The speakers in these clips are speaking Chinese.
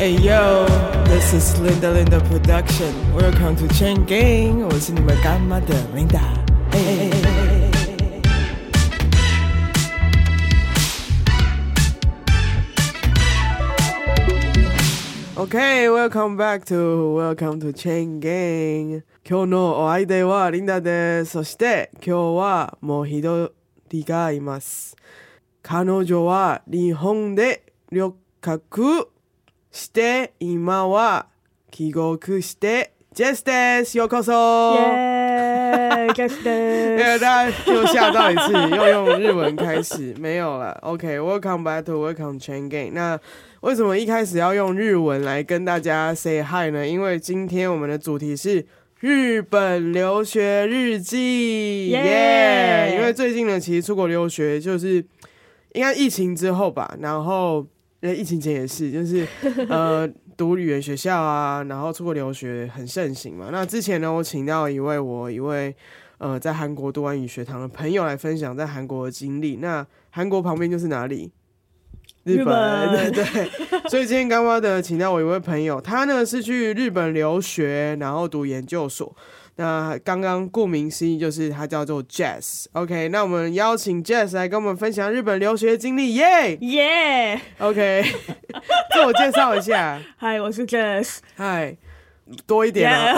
Hey yo, this is Linda Production. Welcome to Chain Gang. 我是你们干妈的 Linda. Okay, welcome back to Chain Gang. 今日のお相手は Linda です。そして今日はもう一人がいます。彼女は日本で留学して今は帰国してジェスです。ようこそ。 耶，ジェスです。 大家又吓到一次，又用日文开始，没有了。OK, welcome back to Welcome Chain Gang. 那为什么一开始要用日文来跟大家 say hi 呢？因为今天我们的主题是日本留学日记，耶！因为最近呢，其实出国留学就是应该疫情之后吧，然后疫情前也是，就是读语言学校啊，然后出国留学很盛行嘛。那之前呢，我请到一位在韩国读完语学堂的朋友来分享在韩国的经历。那韩国旁边就是哪里？日本，对。所以今天干妈的请到我一位朋友，他呢是去日本留学，然后读研究所。那刚刚顾名思义就是他叫做 Jess。OK， 那我们邀请 Jess 来跟我们分享日本留学经历，耶耶。 OK， 自我介绍一下。 嗨，我是 Jess。 嗨，多一点啊。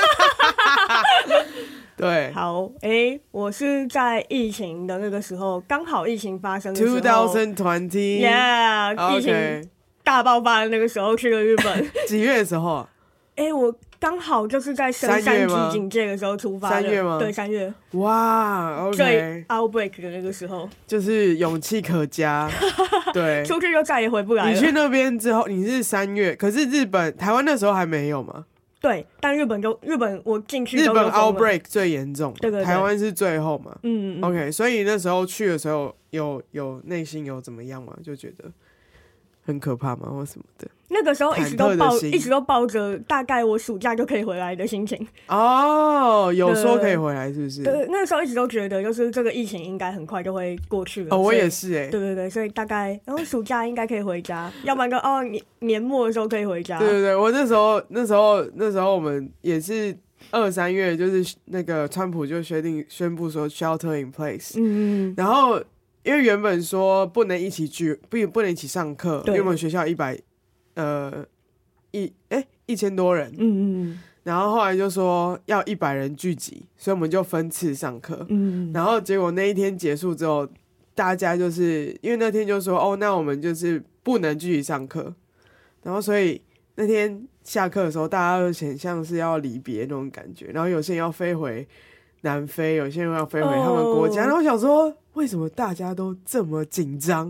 对， 好，我是在疫情的那个时候，刚好疫情发生的时候 2020 疫情大爆发的那个时候去了日本。 几月的时候啊？ 我刚好就是在升3级警戒的时候出发的。3月吗？对，3月。 哇 ，OK。 最 outbreak 的那个时候， 就是勇气可嘉。对， 出去就再也回不来了。 你去那边之后，你是3月，可是台湾那时候还没有吗？ 对，但日本我进去日本 outbreak 最严重， 对， 台湾是最后嘛。OK， 所以那时候去的时候有内心有怎么样吗？就觉得很可怕吗，或什么的？ 那个时候一直都抱着大概我暑假就可以回来的心情。 哦，有说可以回来是不是？ 对，那个时候一直都觉得就是这个疫情应该很快就会过去了。 我也是对，所以大概然后暑假应该可以回家，要不然就年末的时候可以回家。 对，我那时候我们也是2、3月，就是那个川普就宣布说 shelter in place，然后因为原本说不能一起不能一起上课，因为我们学校1000多人，然后后来就说要100人聚集，所以我们就分次上课，然后结果那一天结束之后，大家就是因为那天就说那我们就是不能继续上课，然后所以那天下课的时候，大家都很像是要离别那种感觉，然后有些人要飞回南非，有些人要飞回他们国家，然后我想说为什么大家都这么紧张？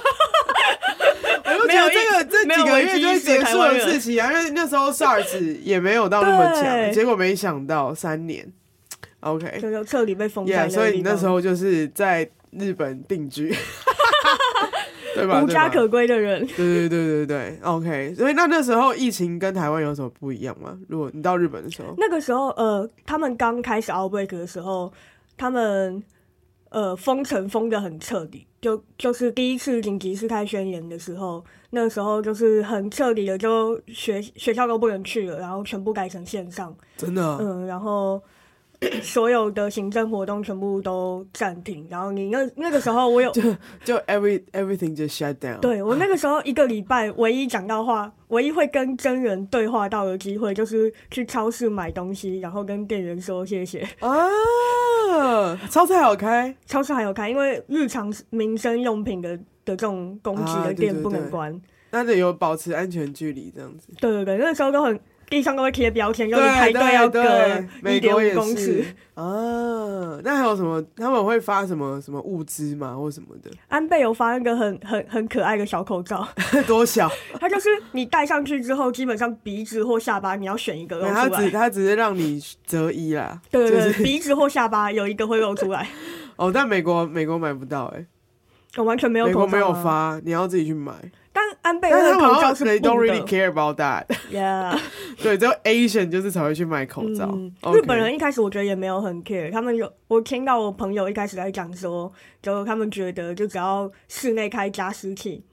我就觉得这几个月就会结束的事情啊，因为那时候 SARS 也没有到那么强，结果没想到3年 ，OK， 就彻底被封在那个地方。 所以你那时候就是在日本定居。对吧？ 无家可归的人。 对 ，OK。所以那时候疫情跟台湾有什么不一样吗？如果你到日本的时候， 那个时候他们刚开始 outbreak 的时候，他们封城封得很彻底，就是第一次紧急事态宣言的时候，那个时候就是很彻底的，就学校都不能去了，然后全部改成线上。 真的。 然后所有的行政活动全部都暂停，然后你那个时候我有就 everything just shut down。 对，我那个时候1个礼拜唯一讲到话，唯一会跟真人对话到的机会，就是去超市买东西，然后跟店员说谢谢。 超市还有开？ 超市还有开，因为日常民生用品的这种供给的店不能关。 那得有保持安全距离这样子。 对，那个时候地上都会贴标签，就你排队要隔1.5公尺。 那还有什么？他们会发什么物资吗，或什么的？ 安倍有发那个很可爱的小口罩。 多小？ 它就是你戴上去之后，基本上鼻子或下巴你要选一个露出来。 它只是让你择一啦。 对， 就是鼻子或下巴有一个会露出来。 但美国买不到我完全没有口罩。 美国没有发，你要自己去买。 但安倍的口罩是布的。 They don't really care about that. Yeah. 对，只有 Asian 就是才会去买口罩。 日本人一开始我觉得也没有很 care， 我听到我朋友一开始在讲说，就他们觉得就只要室内开加湿器，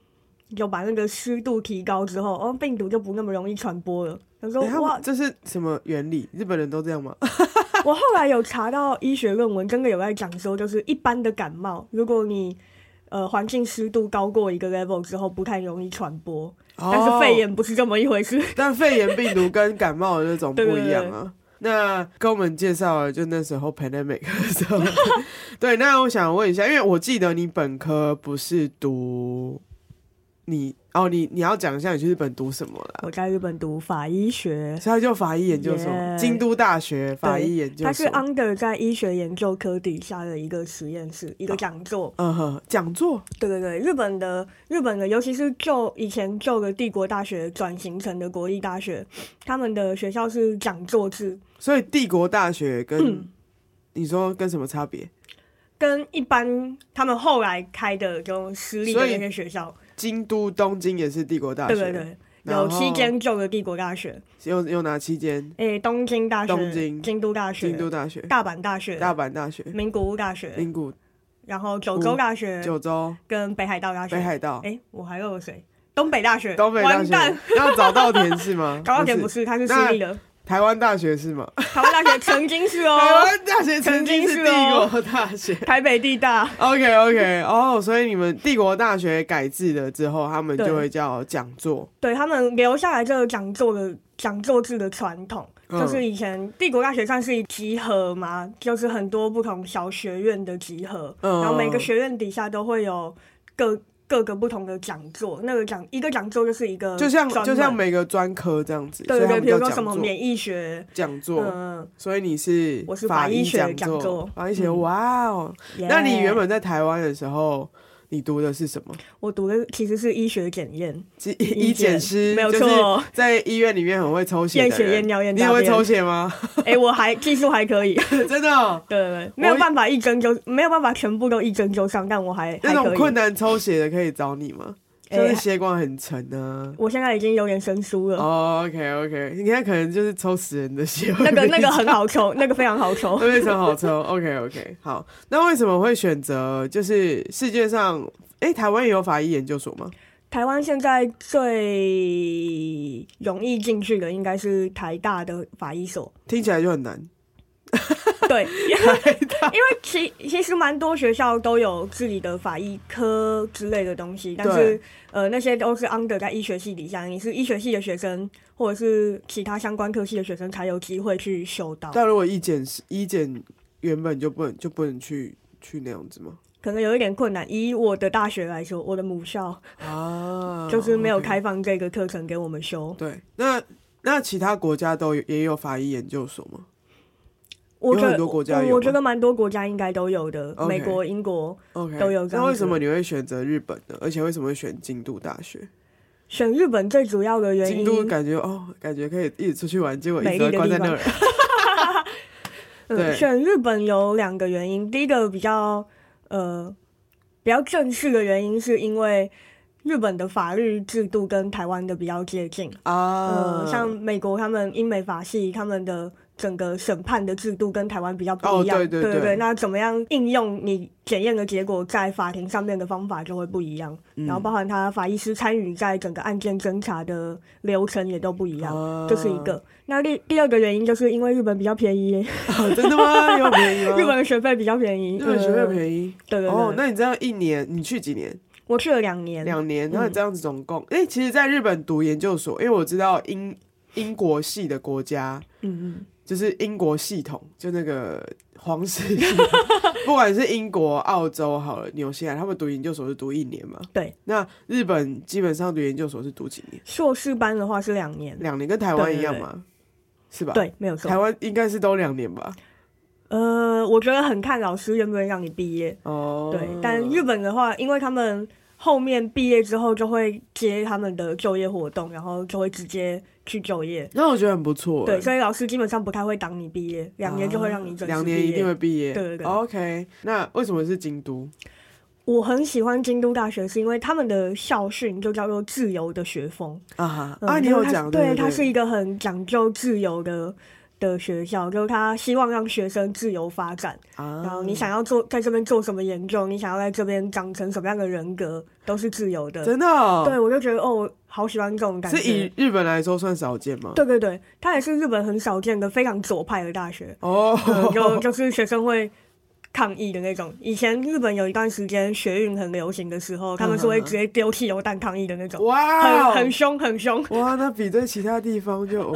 有把那个湿度提高之后，病毒就不那么容易传播了。他说哇， 这是什么原理？日本人都这样吗？ 我后来有查到医学论文，真的有在讲说，就是一般的感冒，如果你环境湿度高过一个 level 之后，不太容易传播。但是肺炎不是这么一回事。 但肺炎病毒跟感冒的那种不一样啊。 对对对， 那跟我们介绍了，就那时候 pandemic 的时候，对。那我想问一下，因为我记得你本科不是读你要讲一下你去日本读什么啦？ 我在日本读法医学， 所以它就法医研究所， Yeah 京都大学法医研究所。 它是 under 在医学研究科底下的一个实验室，一个讲座。 讲座。 对对对，日本的，尤其是以前旧的帝国大学转型成的国立大学，他们的学校是讲座制。 所以帝国大学跟、你说跟什么差别？ 跟一般他们后来开的这种私立的那些学校， 京都、东京也是帝国大学。 对对对，有7间旧的帝国大学。 有哪7间？ 东京大学、京都大学、大阪大学、名古屋大学、然后九州大学、跟北海道大学。我还漏了谁？东北大学。完蛋！ 要早稻田是吗？ 早稻田不是，它是私立的。 台湾大学是吗？ 台湾大学曾经是哦。 台湾大学曾经是帝国大学。 台北地大。 OK， 所以你们帝国大学改制了之后，他们就会叫讲座。 对，他们留下来这个讲座制的传统，就是以前帝国大学算是集合嘛，就是很多不同小学院的集合，然后每个学院底下都会有各个不同的讲座，一个讲座就是一个就像每个专科这样子。 对对对，比如说什么免疫学讲座，所以我是法医学讲座。法医学，哇哦！那你原本在台湾的时候，你读的是什么？ 我读的其实是医学检验， 医检师， 没有错， 就是在医院里面很会抽血的人。 验血、验尿、验大便。 你也会抽血吗？ 技术还可以。 真的哦？ 对对对，没有办法全部都一针就上，但我还可以。 那种困难抽血的可以找你吗？就是血管很沉啊。 我现在已经有点生疏了。 OK， 你看可能就是抽死人的血。 那个很好抽，那个非常好抽。 非常好抽。OK， 好。那为什么会选择就是世界上？台湾也有法医研究所吗？ 台湾现在最容易进去的应该是台大的法医所。 听起来就很难。 对，因为其实蛮多学校都有自己的法医科之类的东西，但是那些都是 under 在医学系底下，你是医学系的学生或者是其他相关科系的学生才有机会去修到。 但如果医检原本就不能去那样子吗？ 可能有一点困难。以我的大学来说，我的母校就是没有开放这个课程给我们修。 对，那其他国家也有法医研究所吗？有很多国家有吗？ 我觉得蛮多国家应该都有的，美国、英国都有这样子。 那为什么你会选择日本呢？而且为什么会选京都大学？ 选日本最主要的原因， 京都感觉可以一直出去玩，结果一直关在那儿。 对，选日本有2个原因。第一个比较正式的原因是因为日本的法律制度跟台湾的比较接近像美国他们英美法系，他们的整个审判的制度跟台湾比较不一样。对，那怎么样应用你检验的结果在法庭上面的方法就会不一样，然后包含他法医师参与在整个案件侦查的流程也都不一样，这是一个。那第二个原因就是因为日本比较便宜。 真的吗？有便宜吗？ 日本的学费比较便宜。 日本学费便宜？ 对。 那你这样一年，你去几年？ 我去了2年。 2年，那你这样子总共，其实在日本读研究所，因为我知道英国系的国家，就是英国系统，就那个皇室系统不管是英国、澳洲好了，纽西兰，他们读研究所是读1年嘛？ 对。那日本基本上读研究所是读几年？ 硕士班的话是2年。 2年跟台湾一样吗？是吧？ 对，没有错。 台湾应该是都2年吧？ 我觉得很看老师愿不愿意让你毕业。对，但日本的话，因为他们后面毕业之后就会接他们的就业活动，然后就会直接去就业。 那我觉得很不错。 对，所以老师基本上不太会挡你毕业，2年就会让你准时毕业。2 年一定会毕业。 对。 OK， 那为什么是京都？ 我很喜欢京都大学，是因为他们的校训就叫做自由的学风。 你有讲。 对，它是一个很讲究自由的的学校，就是他希望让学生自由发展，然后你想要在这边做什么研究，你想要在这边长成什么样的人格，都是自由的。 真的哦？ 对，我就觉得我好喜欢这种感觉。 是以日本来说算少见吗？ 对对对，它也是日本很少见的非常左派的大学。 哦， 就是学生会抗议的那种。以前日本有一段时间学运很流行的时候，他们是会直接丢汽油弹抗议的那种。 哇， 很凶很凶。 哇，那比在其他地方就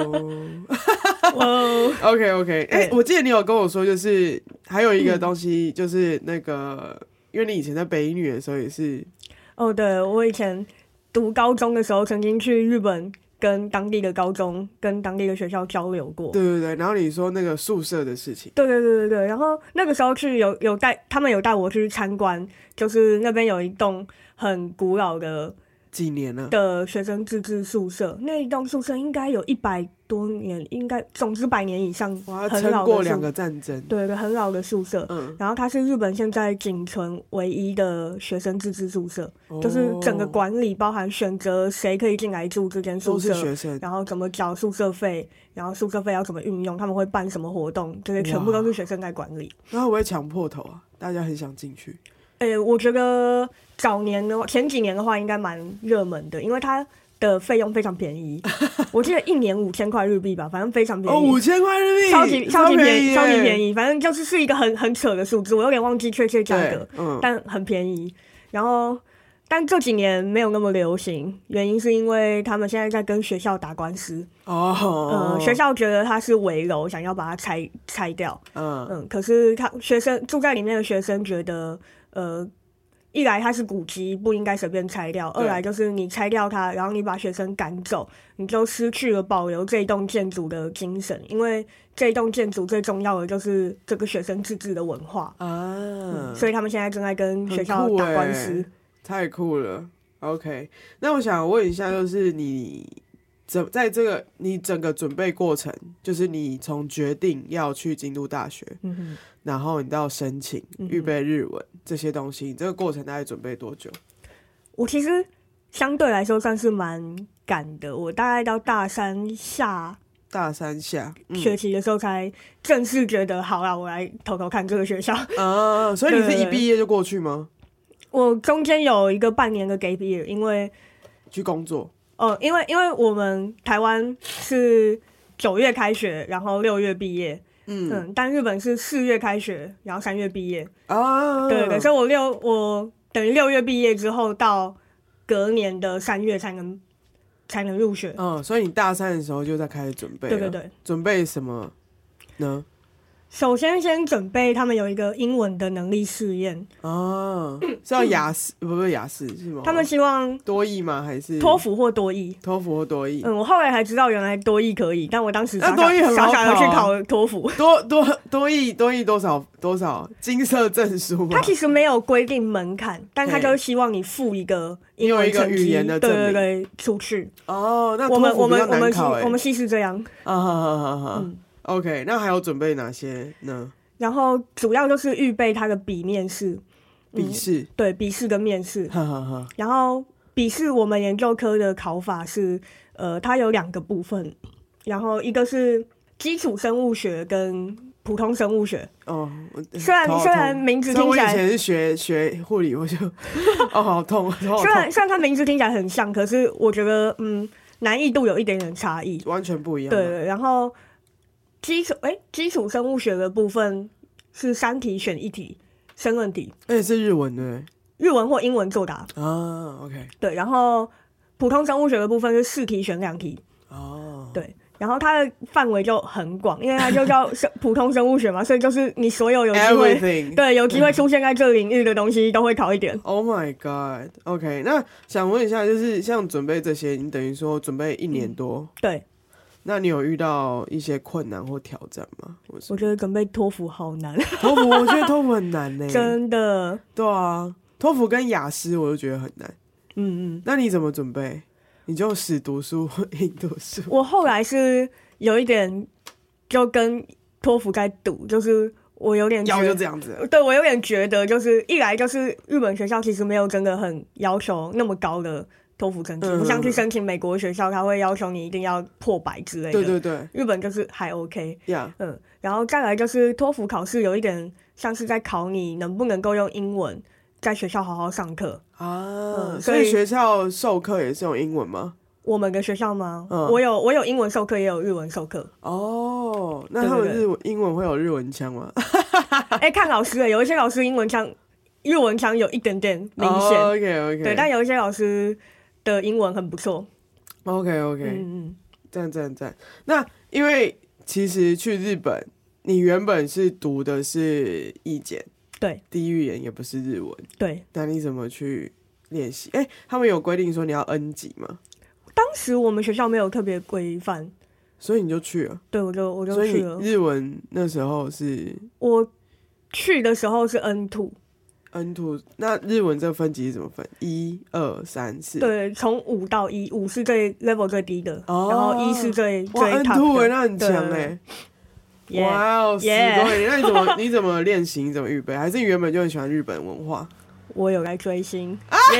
OK， 我记得你有跟我说，就是还有一个东西，就是那个，因为你以前在北一女的时候也是。 对，我以前读高中的时候，曾经去日本跟当地的高中、跟当地的学校交流过。 对对对，然后你说那个宿舍的事情。 对对对对对，然后那个时候去他们有带我去参观，就是那边有一栋很古老的。 几年了的学生自治宿舍，那一栋宿舍应该有100多年，应该总之100年以上， 哇，撑过2个战争， 对，很老的宿舍。然后它是日本现在仅存唯一的学生自治宿舍，就是整个管理包含选择谁可以进来住这间宿舍， 都是学生， 然后怎么缴宿舍费，然后宿舍费要怎么运用，他们会办什么活动，这些全部都是学生在管理。 那会不会抢破头啊？大家很想进去。 我觉得前几年的话应该蛮热门的，因为它的费用非常便宜，我记得1年5000块日币吧，反正非常便宜。 5000块日币， 超级便宜，反正就是一个很扯的数字，我有点忘记确切价格，但很便宜。然后，但这几年没有那么流行，原因是因为他们现在在跟学校打官司。学校觉得它是危楼，想要把它拆掉。可是学生住在里面的学生觉得。一来它是古迹，不应该随便拆掉；二来就是你拆掉它，然后你把学生赶走，你就失去了保留这一栋建筑的精神。因为这一栋建筑最重要的就是这个学生自治的文化所以他们现在正在跟学校打官司。 太酷了 ！OK， 那我想问一下，就是你在这个你整个准备过程，就是你从决定要去京都大学，然后你到申请、预备日文这些东西，你这个过程大概准备多久？ 我其实相对来说算是蛮赶的，我大概到大三下学期的时候才正式觉得好啦，我来偷偷看这个学校。 所以你是一毕业就过去吗？ 我中间有一个半年的 gap year， 因为去工作。 因为我们台湾是9月开学，然后6月毕业。但日本是4月开学，然后3月毕业。对，所以我等于6月毕业之后，到隔年的3月才能入学。 所以你大3的时候就在开始准备了。 对， 准备什么呢？ 首先准备他们有一个英文的能力试验。 是要雅思不是雅思是吗？ 他们希望多益吗？还是托福或多益？ 托福或多益。 我后来才知道原来多益可以，但我当时傻傻的去考托福。 多益多少金色证书吗？ 他其实没有规定门槛，但他就是希望你附一个英文成绩， 语言的证明， 对，出去。 那托福比较难考我们系是这样。 OK， 那还有准备哪些呢？ 然后主要就是预备他的笔试，对，笔试跟面试。然后笔试我们研究科的考法是，它有2个部分，然后一个是基础生物学跟普通生物学。虽然名字听起来， 我以前是学护理，我就好痛。虽然它名字听起来很像，可是我觉得难易度有一点点差异， 完全不一样。 对，然后基础生物学的部分是3题选1题申论题， 而且是日文对， 日文或英文作答。 OK。 对，然后普通生物学的部分是4题选2题。对，然后它的范围就很广，因为它就叫普通生物学嘛，所以就是你所有有机会出现在这领域的东西都会考一点。 Oh my god！ OK， 那想问一下，就是像准备这些，你等于说准备1年多， 对。 那你有遇到一些困难或挑战吗？ 我觉得准备托福好难。 我觉得托福很难真的。 对啊，托福跟雅思我就觉得很难。那你怎么准备？你就死读书硬读书？我后来是有一点就跟托福在赌，就是我有点就这样子。 对，我有点觉得，就是一来就是日本学校其实没有真的很要求那么高的托福成绩，不像去申请美国学校，他会要求你一定要破100之类的。 对对对， 日本就是还 OK。 呀， 然后再来就是托福考试有一点像是在考你能不能够用英文在学校好好上课啊。所以学校授课也是用英文吗？ 我们的学校吗？我有英文授课，也有日文授课。 哦，那他们英文会有日文腔吗？ 看老师有一些老师英文腔、日文腔有一点点明显。 OK， 对，但有一些老师的英文很不错。 OK， 赞。那因为其实去日本，你原本是读的是医检， 对， 第一语言也不是日文， 对。 那你怎么去练习？他们有规定说你要 N 级吗？ 当时我们学校没有特别规范， 所以你就去了。 对，我就去了。 所以日文那时候是我去的时候是 N2， 那日文这个分级是怎么分1、2、3、4？ 对，从5到1， 5是最 level 最低的，然后1是最 N2 top 的。 那很强哇哦，すごい！那你怎么练习？你怎么预备？还是你原本就很喜欢日本文化？ 我有来追星，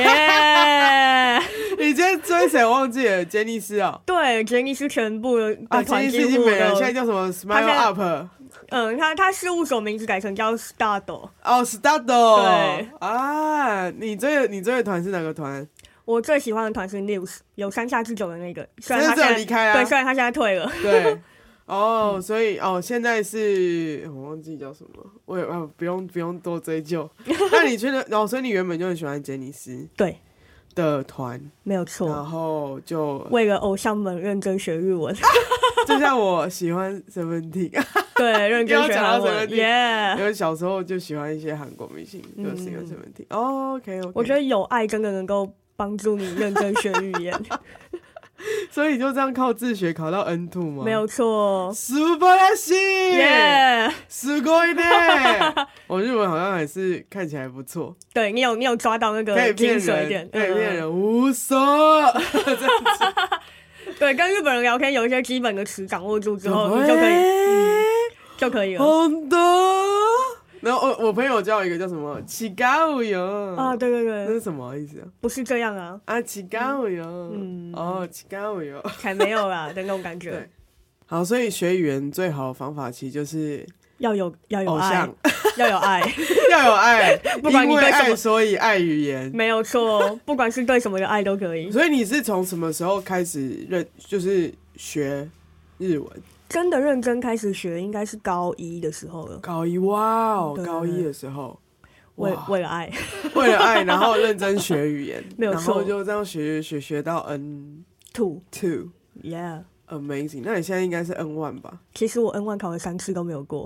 你今天追谁忘记了？杰尼斯哦。 对，杰尼斯全部的团杰尼斯已经没了，现在叫什么 Smile Up？ 他事务所名字改成叫 Stado。 Stado。 对啊，你追的团是哪个团？ 我最喜欢的团是 News， 有山下智久的那个，虽然他现在离开了。 对，虽然他现在退了。 对。所以现在是我忘记叫什么，我也不用多追究。那你觉得所以你原本就很喜欢杰尼斯对的团， 没有错， 然后就为了偶像们认真学日文， 就像我喜欢 Seventeen， 对，认真学韩文， 因为小时候就喜欢一些韩国明星，就喜欢 Seventeen。OK， 我觉得有爱真的能够帮助你认真学语言。 所以你就这样靠自学考到 N2 吗？ 没有错。 素晴らしい，すごいね。我日文好像还是看起来不错。 对，你有抓到那个精髓点， 可以骗人，无所。这样子。 对，跟日本人聊天有一些基本的词掌握住之后，你就可以了。 本当。然后我朋友叫一个叫什么違うよ啊，对， 那是什么意思啊？ 不是这样啊。 違うよ。違うよ。 才没有啦的那种感觉。 对。好，所以学语言最好的方法其实就是要有爱， 要有爱， 要有爱。 不管你对什么， 因为爱所以爱语言。 没有错，不管是对什么的爱都可以。 所以你是从什么时候开始就是学日文？ 真的认真开始学应该是高1的时候了。 高1，哇哦，高1的时候， 为了爱， 为了爱，然后认真学语言， 没有错， 然后就这样学到 N2，yeah， amazing。那你现在应该是 N1 吧？ 其实我 N1 考了3次都没有过。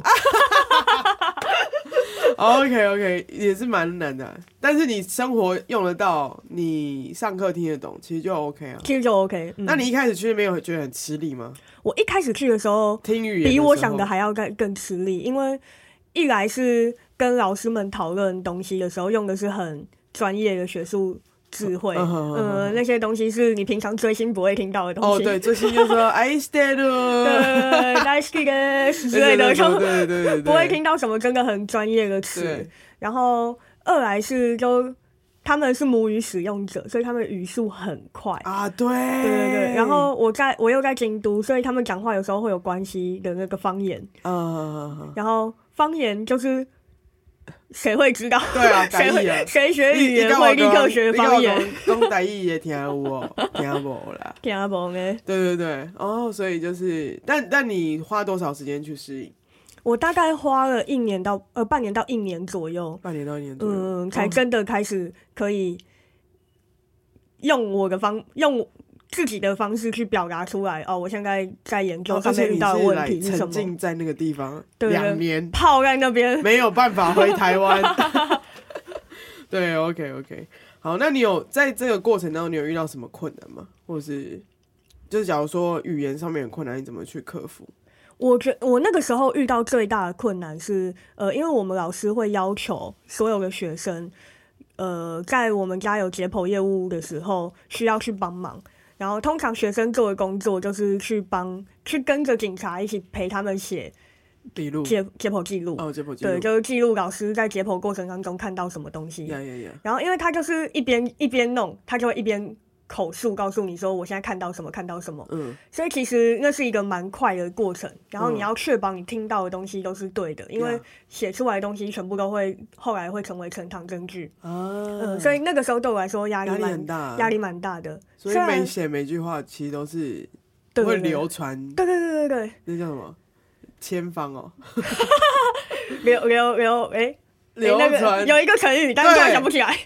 OK， 也是蛮难的，但是你生活用得到，你上课听得懂，其实就 OK 啊。 其实就 OK。 那你一开始去那边有觉得很吃力吗？ 我一开始去的时候， 听语言比我想的还要更吃力，因为一来是跟老师们讨论东西的时候用的是很专业的学术智慧，那些东西是你平常追星不会听到的东西。 对，追星就说愛してる， 对，大好きです之类的， 对， 不会听到什么真的很专业的词。然后二来是他们是母语使用者，所以他们语速很快啊。对。 然后我又在京都，所以他们讲话有时候会有关西的那个方言。然后方言就是谁会知道？ 对啊， 谁学语言会立刻学方言？ 讲台语也听有听无啦， 听无呢。 对，所以就是，但你花多少时间去适应？ 我大概花了半年到1年左右，才真的开始可以用自己的方式去表达出来。我现在在研究上面遇到的问题是什么？ 沉浸在那个地方2年， 泡在那边， 没有办法回台湾。对 ，OK， 好，那你有在这个过程当中，你有遇到什么困难吗？或是就是假如说语言上面的困难，你怎么去克服？ 我那个时候遇到最大的困难是，因为我们老师会要求所有的学生，在我们家有解剖业务的时候需要去帮忙。然后通常学生做的工作就是去跟着警察一起陪他们写笔录、 解剖记录。 解剖记录。 对，就是记录老师在解剖过程当中看到什么东西。 Yeah. 然后因为他就是一边弄，他就会一边口述告诉你说我现在看到什么看到什么，所以其实那是一个蛮快的过程，然后你要确保你听到的东西都是对的，因为写出来的东西全部都会后来会成为呈堂证据所以那个时候对我来说压力蛮大的， 所以每句话其实都是会流传， 对， 那叫什么千方哦流传有一个成语，但是突然想不起来。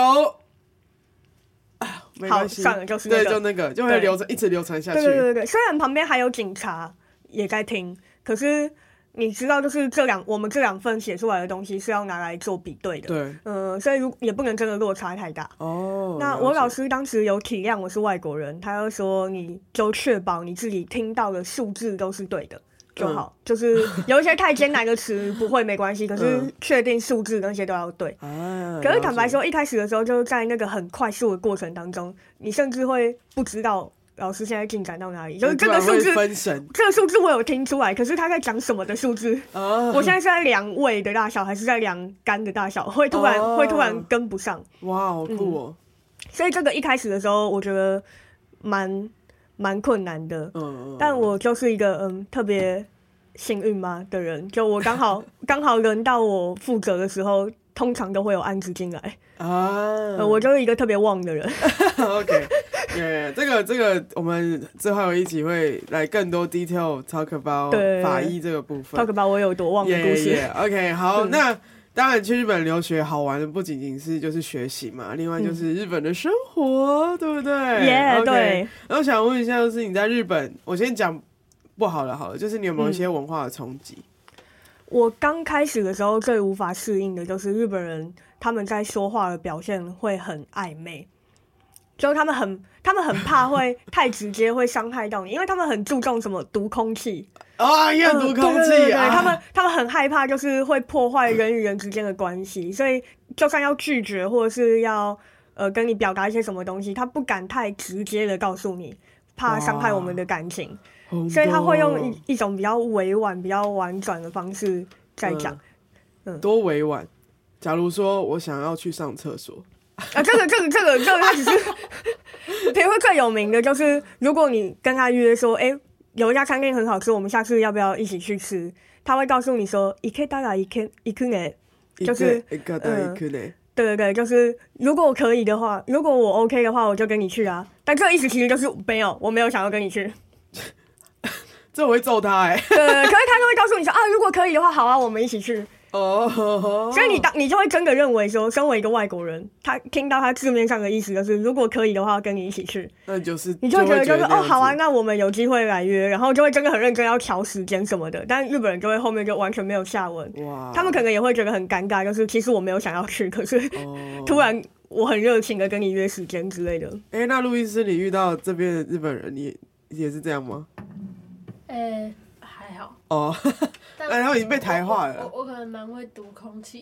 没关系， 好，算了，就是那个， 对，就那个，就会一直流传下去。 对，虽然旁边还有警察也在听，可是你知道，就是我们这两份写出来的东西是要拿来做比对的。 对， 所以也不能真的落差太大。那我老师当时有体谅我是外国人，他就说你就确保你自己听到的数字都是对的就好，就是有一些太艰难的词不会没关系，可是确定数字那些都要对。可是坦白说，一开始的时候就在那个很快速的过程当中，你甚至会不知道老师现在进展到哪里，就是这个数字，这个数字我有听出来，可是他在讲什么的数字？我现在是在量胃的大小，还是在量肝的大小？会突然跟不上。 哇，好酷哦！ 所以这个一开始的时候，我觉得蛮困难的。但我就是一个特别幸运吗的人，就我刚好轮到我负责的时候，通常都会有案子进来我就是一个特别旺的人。 OK， 这个我们之后有一集会来更多 detail talk about 法医这个部分 ，talk about 我有多旺的故事。 OK， 好，那当然去日本留学好玩的不仅仅是就是学习嘛，另外就是日本的生活，对不对？Okay， 对。 然后想问一下，就是你在日本，我先讲不好了，就是你有没有一些文化的冲击？ 我刚开始的时候最无法适应的就是日本人他们在说话的表现会很暧昧，就他们很怕会太直接会伤害到你，因为他们很注重什么读空气阅读空气对，他们很害怕就是会破坏人与人之间的关系，所以就算要拒绝或者是要跟你表达一些什么东西，他不敢太直接的告诉你，怕伤害我们的感情，所以他会用一种比较委婉比较婉转的方式在讲。 多委婉？假如说我想要去上厕所这个他只是比如说最有名的就是如果你跟他约说有一家餐厅很好吃，我们下次要不要一起去吃，他会告诉你说行けたら行くね，就是对，就是如果可以的话，如果我 OK 的话我就跟你去啊，但这个意思其实就是我没有想要跟你去。 这我会揍他对，可是他就会告诉你说如果可以的话好啊，我们一起去。所以你就会真的认为说，身为一个外国人，他听到他字面上的意思就是如果可以的话跟你一起去， 那你就会觉得好啊，那我们有机会来约，然后就会真的很认真要调时间什么的，但日本人就会后面就完全没有下文。他们可能也会觉得很尴尬，就是其实我没有想要去，可是突然我很热情的跟你约时间之类的。 那路易斯，你遇到这边的日本人，你也是这样吗？ 还好然后已经被台化了。 我可能蛮会读空气。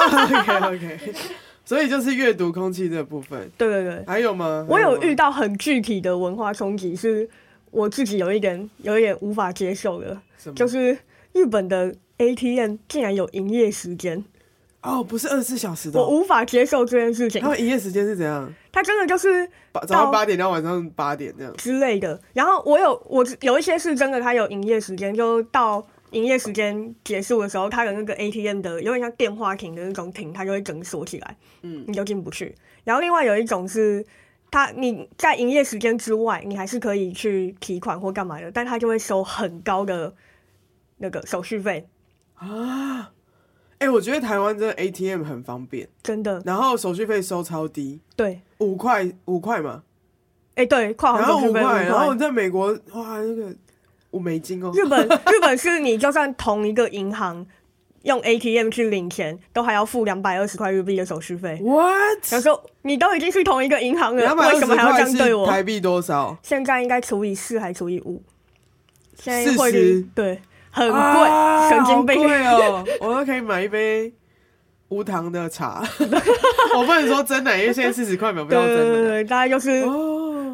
OK， 所以就是阅读空气这部分。 对。 还有吗？ 我有遇到很具体的文化冲击，是我自己有一点无法接受的，就是日本的 ATM 竟然有营业时间。 不是24小时的。 我无法接受这件事情。 他们营业时间是怎样？ 他真的就是早上8点到晚上8点这样之类的。然后我有一些是真的，他有营业时间，就到营业时间结束的时候，他的那个 ATM 的有点像电话亭的那种亭，他就会整锁起来，你就进不去。然后另外有一种是你在营业时间之外，你还是可以去提款或干嘛的，但他就会收很高的那个手续费我觉得台湾真的 ATM 很方便， 真的。 然后手续费收超低， 对 ，5块嘛。 对，跨行手续费5块。 然后在美国，哇，那个5美金哦。 日本是你就算同一个银行用 ATM 去领钱，都还要付220块日币的手续费。 What？ 然后说你都已经是同一个银行了，为什么还要这样对我？ 台币多少？ 现在应该除以4还除以5。现在汇率对。很贵，神经病！ 好贵哦！我都可以买一杯无糖的茶。我不能说真奶，因为现在40块买不到真的。 对，大概就是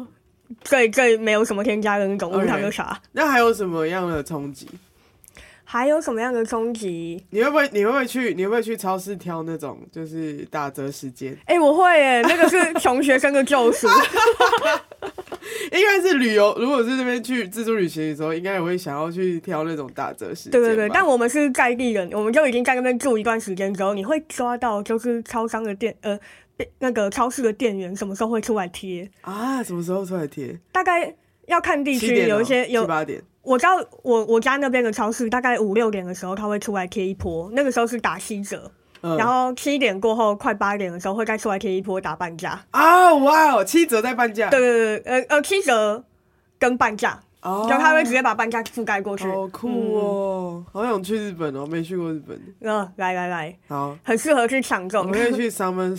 最没有什么添加的那种无糖的茶。 那还有什么样的冲击？ 还有什么样的冲击？ 你会不会去超市挑那种就是打折时间？ 我会耶，那个是穷学生的救赎。 应该是旅游，如果是这边去自助旅行的时候，应该也会想要去挑那种打折时间。 对，但我们是在地人，我们就已经在那边住一段时间之后，你会抓到就是超商的那个超市的店员什么时候会出来贴啊？什么时候出来贴？ 大概要看地区，有一些有 7、8点。 我知道我家那边的超市大概5、6点的时候，他会出来贴一波，那个时候是打7折。然后7点过后，快8点的时候会再出来贴一波打半价啊！哇哦，7折再半价。 对，7折跟半价，就他会直接把半价覆盖过去。 好酷哦！好想去日本哦，没去过日本。 来， 好， 很适合去抢中。 我们可以去 Summer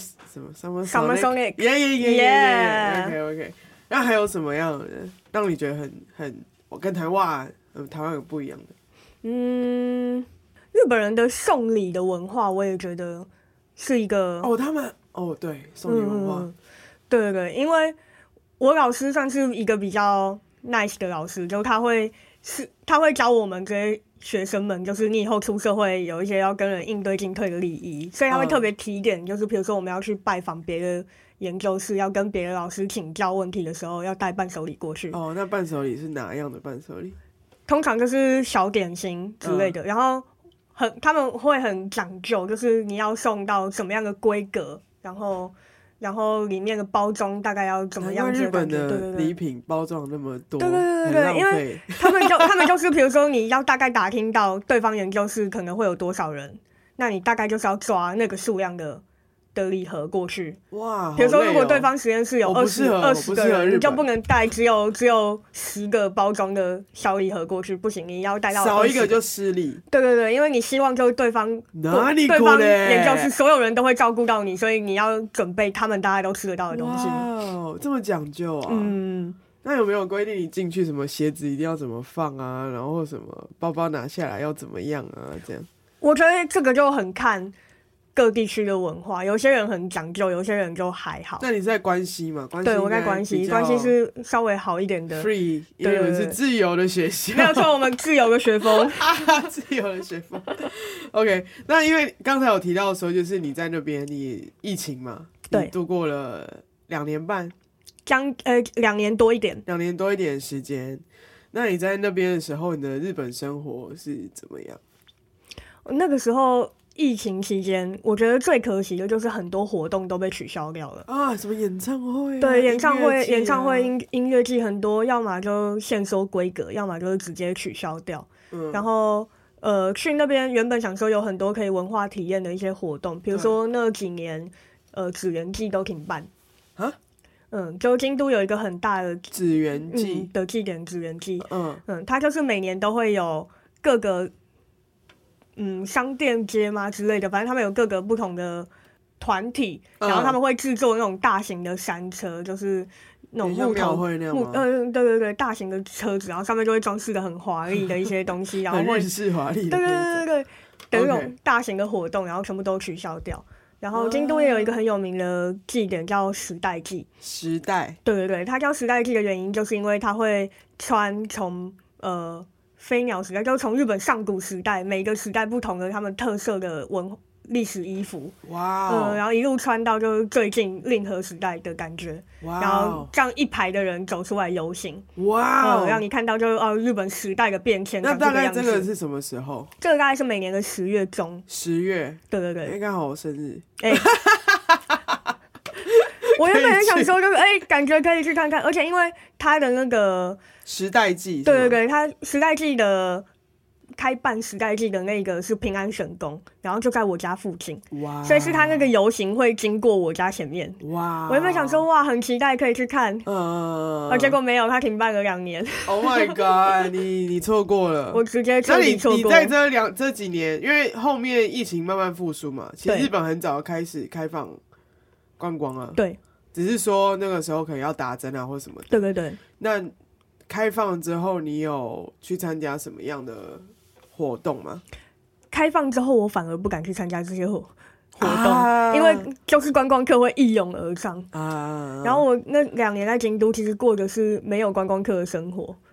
Sonic。OK。那还有什么样的让你觉得很我跟台湾有不一样的？ 日本人的送礼的文化，我也觉得是一个对，送礼文化， 对，因为我老师算是一个比较 nice 的老师，就他会教我们这些学生们，就是你以后出社会有一些要跟人应对进退的礼仪，所以他会特别提点，就是比如说我们要去拜访别的研究室，要跟别的老师请教问题的时候，要带伴手礼过去。 那伴手礼是哪样的伴手礼？ 通常就是小点心之类的，然后他们会很讲究，就是你要送到什么样的规格，然后里面的包装大概要怎么样子的感觉。 日本的礼品包装那么多， 对，因为他们就是比如说你要大概打听到对方研究室可能会有多少人，那你大概就是要抓那个数量的礼盒过去。 哇， 比如说如果对方实验室有20个人，你就不能带只有10个包装的小礼盒过去，不行，你要带到少一个就失礼。 对，因为你希望就是对方研究室所有人都会照顾到你，所以你要准备他们大家都吃得到的东西。 哇，这么讲究啊！那有没有规定你进去什么鞋子一定要怎么放啊，然后什么包包拿下来要怎么样啊？这样， 我觉得这个就很看各地区的文化，有些人很讲究，有些人就还好。 那你是在关西吗？ 对，我在关西是稍微好一点的 free， 因为我们是自由的学校， 没有错，我们自由的学风自由的学风。OK， 那因为刚才有提到说，就是你在那边你疫情嘛，你度过了2年半， 2年多一点的时间。那你在那边的时候，你的日本生活是怎么样？ 那个时候疫情期间，我觉得最可惜的就是很多活动都被取消掉了啊！什么演唱会？ 对，演唱会、音乐季很多，要么就限缩规格，要么就是直接取消掉。然后去那边原本想说有很多可以文化体验的一些活动，比如说那几年纸园季都停办啊。就京都有一个很大的纸园季的祭典，纸园季。它就是每年都会有各个商店街嘛之类的，反正他们有各个不同的团体，然后他们会制作那种大型的山车，就是那种木头对，大型的车子，然后上面就会装饰的很华丽的一些东西，然后很日式华丽的， 对的那种大型的活动，然后全部都取消掉。然后京都也有一个很有名的祭典叫时代祭。时代，对，它叫时代祭的原因就是因为它会穿从飞鸟时代，就是从日本上古时代每个时代不同的他们特色的历史衣服，哇，然后一路穿到就是最近令和时代的感觉，哇，然后这样一排的人走出来游行，哇，让你看到就是日本时代的变迁。 那大概这个是什么时候？ 这个大概是每年的10月中。 10月， 对， 刚好我生日。 我原本也想说，就是感觉可以去看看，而且因为它的那个时代祭， 对，它时代祭的开办时代祭的那个是平安神宫，然后就在我家附近，哇，所以是他那个游行会经过我家前面，哇，我原本想说哇，很期待可以去看，结果没有，他停办了2年。 Oh my god， 你错过了， 我直接彻底错过。 你在这几年，因为后面疫情慢慢复苏嘛，其实日本很早开始开放观光啊， 对。 只是说那个时候可能要打针啊或什么的。 对。 那开放之后，你有去参加什么样的活动吗？ 开放之后，我反而不敢去参加这些活动，因为就是观光客会一涌而上啊。然后我那2年在京都，其实过的是没有观光客的生活，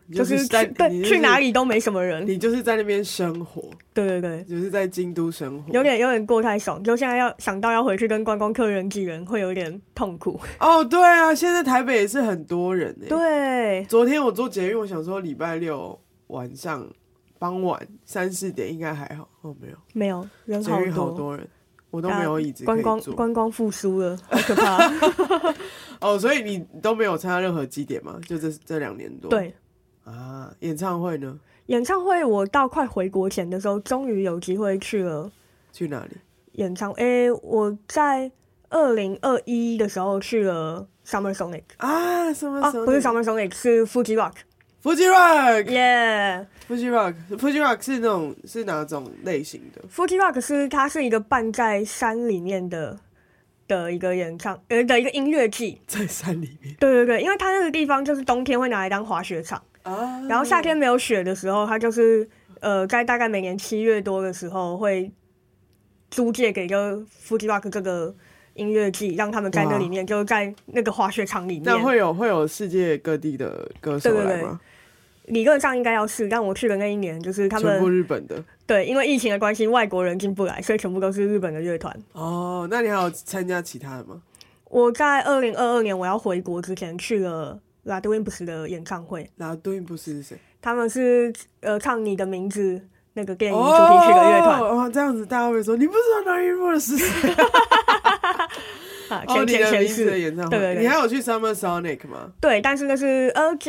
就是去哪里都没什么人， 你就是在那边生活。 对对对， 就是在京都生活， 有点过太爽，就现在想到要回去跟观光客人挤人，会有点痛苦。 哦，对啊，现在台北也是很多人欸。 对， 昨天我坐捷运，我想说礼拜六晚上傍晚3、4点应该还好，哦， 没有人好多， 捷运好多人，我都没有椅子可以坐。 观光复苏了，好可怕。 哦，所以你都没有参加任何祭典吗？就这2年多。 对啊，演唱会呢？ 演唱会我到快回国前的时候，终于有机会去了。 去哪里？ 我在2021的时候去了 Summer Sonic 啊，Summer Sonic 不是 Summer Sonic， 是 Fuji Rock。Fuji Rock， 耶、 Fuji Rock 是哪种类型的 ？Fuji Rock 它是一个办在山里面的一个的一个音乐季， 在山里面。 对对对，因为它那个地方就是冬天会拿来当滑雪场，然后夏天没有雪的时候，它就是在大概每年7月多的时候会租借给个 Fuji Rock 这个音乐季，让他们在那里面，就是在那个滑雪场里面。 那会有世界各地的歌手来吗？对对对， 理论上应该要是，但我去的那一年就是他们全部日本的。 对，因为疫情的关系，外国人进不来，所以全部都是日本的乐团。 哦，那你还有参加其他的吗？ 我在2022年我要回国之前去了Radwimps 的演唱会。 Radwimps是谁？ 他们是唱你的名字那个电影主题曲的乐团。 哦，这样子大家会说你不知道 Radwimps 是谁？你的名字的演唱会，对，你还有去 Summer Sonic 吗？ 对，但是那是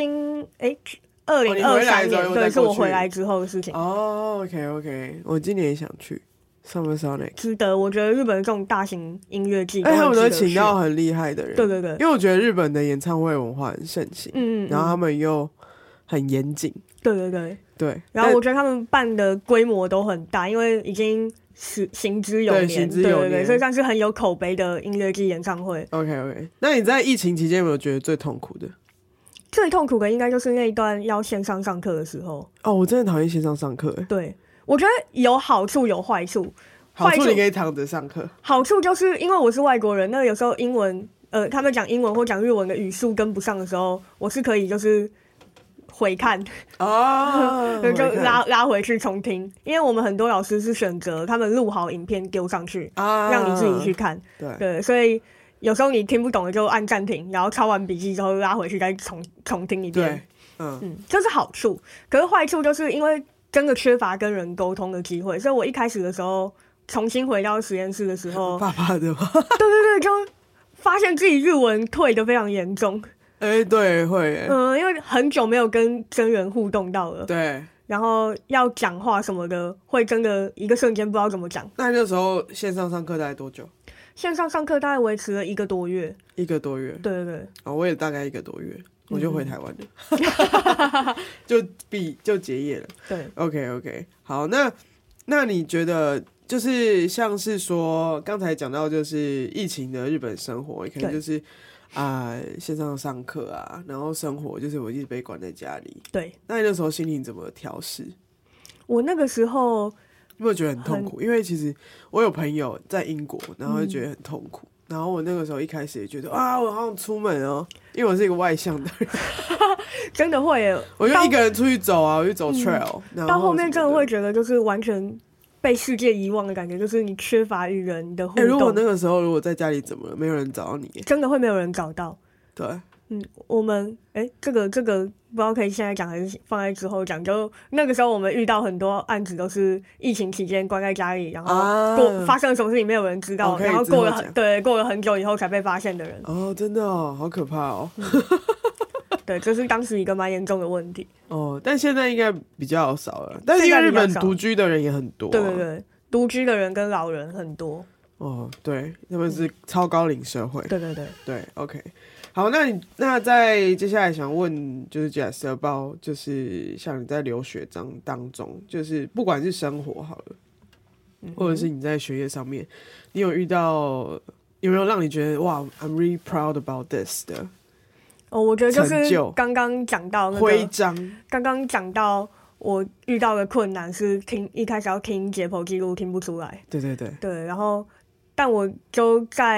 2023年，对，是我回来之后的事情。 哦 ，OK， 我今年也想去 Summer Sonic， 值得。我觉得日本这种大型音乐季， 他们都请到很厉害的人， 对对对， 因为我觉得日本的演唱会文化很盛行，然后他们又很严谨， 对对对对。 然后我觉得他们办的规模都很大，因为已经行之有年，对对对，所以算是很有口碑的音乐季演唱会。 OK， 那你在疫情期间有没有觉得最痛苦的？ 最痛苦的应该就是那一段要线上上课的时候。 哦，我真的讨厌线上上课。 对，我觉得有好处有坏处。 好处你可以躺着上课。 好处就是因为我是外国人，那有时候英文他们讲英文或讲日文的语速跟不上的时候，我是可以就是回看就拉回去重听，因为我们很多老师是选择他们录好影片丢上去，让你自己去看。对，所以有时候你听不懂的就按暂停，然后抄完笔记之后拉回去再重听一遍。对，这是好处。可是坏处就是因为真的缺乏跟人沟通的机会，所以我一开始的时候重新回到实验室的时候， 怕怕的吗？ 对对对，就发现自己日文退得非常严重。 对，会。 因为很久没有跟真人互动到了。 对。 然后要讲话什么的，会真的一个瞬间不知道怎么讲。 那时候线上上课大概多久？ 线上上课大概维持了1个多月。 1个多月？ 对对对。 我也大概1个多月，我就回台湾了，就结业了。 对。 OK， 好，那你觉得就是像是说刚才讲到就是疫情的日本生活，可能就是线上上课啊，然后生活就是我一直被关在家里。 对。 那你那时候心情怎么调试？ 我那个时候有没有觉得很痛苦？因为其实我有朋友在英国，然后就觉得很痛苦。然后我那个时候一开始也觉得我好想出门哦，因为我是一个外向的人， 真的会耶。 我就一个人出去走我去走 trail， 到后面真的会觉得就是完全被世界遗忘的感觉，就是你缺乏与人的互动。 如果那个时候如果在家里怎么了，没有人找到你， 真的会没有人找到。 对， 我们这个不知道可以现在讲还是放在之后讲。就那个时候我们遇到很多案子都是疫情期间关在家里，然后发生了什么事情没有人知道，然后过了很久以后才被发现的人。 真的好可怕哦。 对，这是当时一个蛮严重的问题。 但现在应该比较少了。但是因为日本独居的人也很多。 对对对，独居的人跟老人很多。 对，他们是超高龄社会。 对对对对 ，OK。好，那在接下来想问就是 Jess about 就是像你在留学当中，就是不管是生活好了，或者是你在学业上面，你有没有让你觉得哇 I'm really proud about this 的？ 我觉得就是刚刚讲到那个徽章， 刚刚讲到我遇到的困难是一开始要听解剖记录听不出来。 对对对。 对，然后但我就在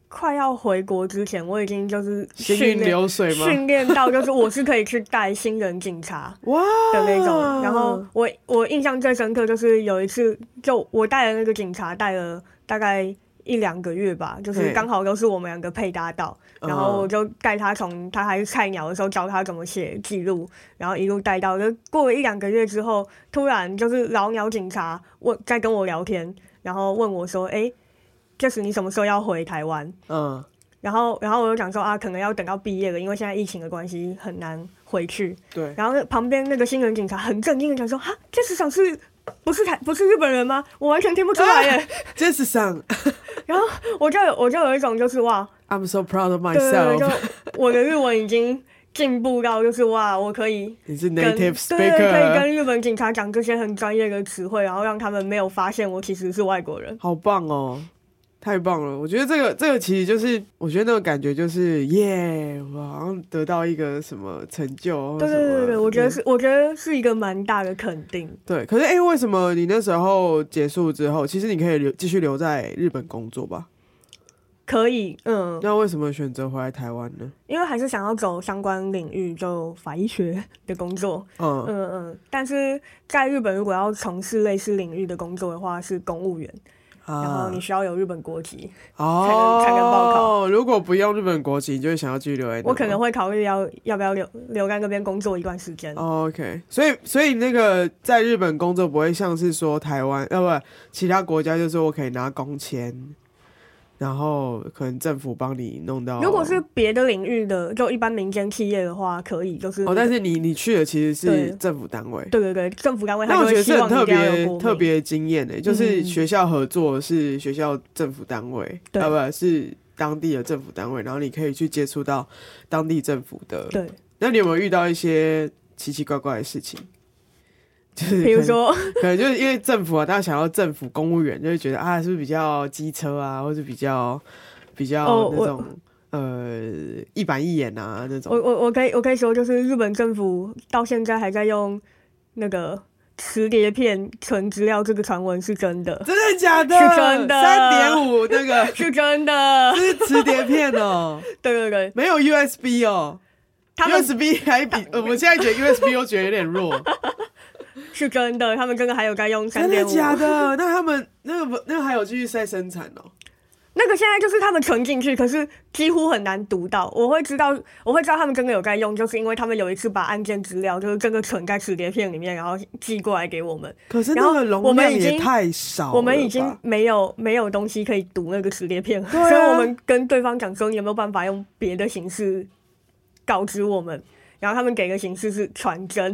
快要回国之前，我已经就是行云流水吗？ 训练到就是我是可以去带新人警察的那种。然后我印象最深刻就是有一次，就我带的那个警察带了大概1-2个月吧，就是刚好都是我们2个配搭到，然后我就带他从他还是菜鸟的时候教他怎么写记录，然后一路带到，就过了1-2个月之后，突然就是老鸟警察在跟我聊天，然后问我说：“就是你什么时候要回台湾？”然后我就讲说可能要等到毕业了，因为现在疫情的关系很难回去。 对。 然后旁边那个新人警察很震惊的讲说：“哈，这是想是不是日本人吗？我完全听不出来耶。” 这是上。 然后我就有一种就是哇 ，I'm so proud of myself。 就我的日文已经进步到就是哇，我可以你是 native speaker， 对，可以跟日本警察讲这些很专业的词汇，然后让他们没有发现我其实是外国人。 好棒哦！太棒了！我觉得这个其实就是，我觉得那种感觉就是耶，我好像得到一个什么成就。 对，我觉得是一个蛮大的肯定。 对，可是为什么你那时候结束之后，其实你可以继续留在日本工作吧？ 可以， 那为什么选择回来台湾呢？ 因为还是想要走相关领域，就法医学的工作。但是在日本如果要从事类似领域的工作的话，是公务员。然后你需要有日本国籍才能报考。 如果不用日本国籍，你就会想要继续留在那。 我可能会考虑要不要留在那边工作一段时间。 OK， 所以那个在日本工作不会像是说台湾不其他国家，就是我可以拿工签，然后可能政府帮你弄到。 如果是别的领域的，就一般民间企业的话，可以就是。 但是你去的其实是政府单位。 对，政府单位。 那我觉得是很特别的经验就是学校合作是学校政府单位，是当地的政府单位，然后你可以去接触到当地政府的。对。那你有没有遇到一些奇奇怪怪的事情？就是比如说可能就是因为政府大家想要政府公务员，就会觉得是不是比较机车啊，或者比较那种一板一眼啊那种。 我可以说，就是日本政府到现在还在用那个磁碟片存资料，这个传闻是真的。 真的假的？ 是真的。 3.5那个是真的。 这是磁碟片哦。 对， 没有 USB 哦。USB 还比我现在觉得 USB 我觉得有点弱。 是真的，他们真的还有在用3.5。 真的假的？那他们那个还有继续在生产哦？ 那个现在就是他们存进去，可是几乎很难读到。我会知道他们真的有在用，就是因为他们有一次把案件资料就是真的存在磁碟片里面，然后寄过来给我们。 可是那个容量也太少了吧。 我们已经没有东西可以读那个磁碟片，所以我们跟对方讲说，你有没有办法用别的形式告知我们？然后他们给的形式是传真。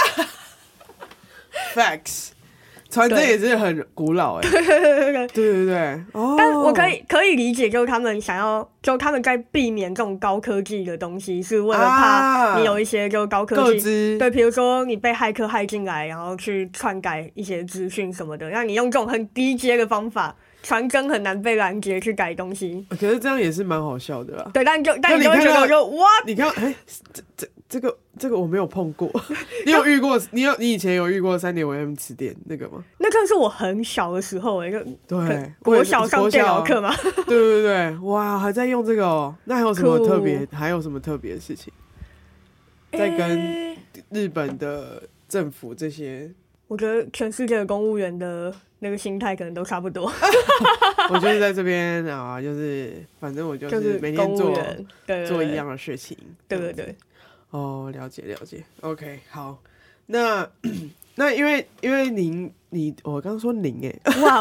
Fax， 传真也是很古老对。 但我可以理解，就是他们想要，就他们在避免这种高科技的东西，是为了怕你有一些就高科技，对，比如说你被骇客骇进来，然后去篡改一些资讯什么的，让你用这种很低阶的方法，传真很难被拦截去改东西。 可是这样也是蛮好笑的啦。 对，但你就会觉得就哇， 你看，这个我没有碰过。你有遇过？你以前有遇过3.5mm 磁碟那个吗？ 那个是我很小的时候对， 国小上电脑课嘛。 对，哇，还在用这个哦。那还有什么特别？还有什么特别的事情？在跟日本的政府这些， 我觉得全世界的公务员的那个心态可能都差不多。 我就是在这边就是反正我就是每天做一样的事情。 对。 了解 OK， 好。那因为你我刚刚说您哇。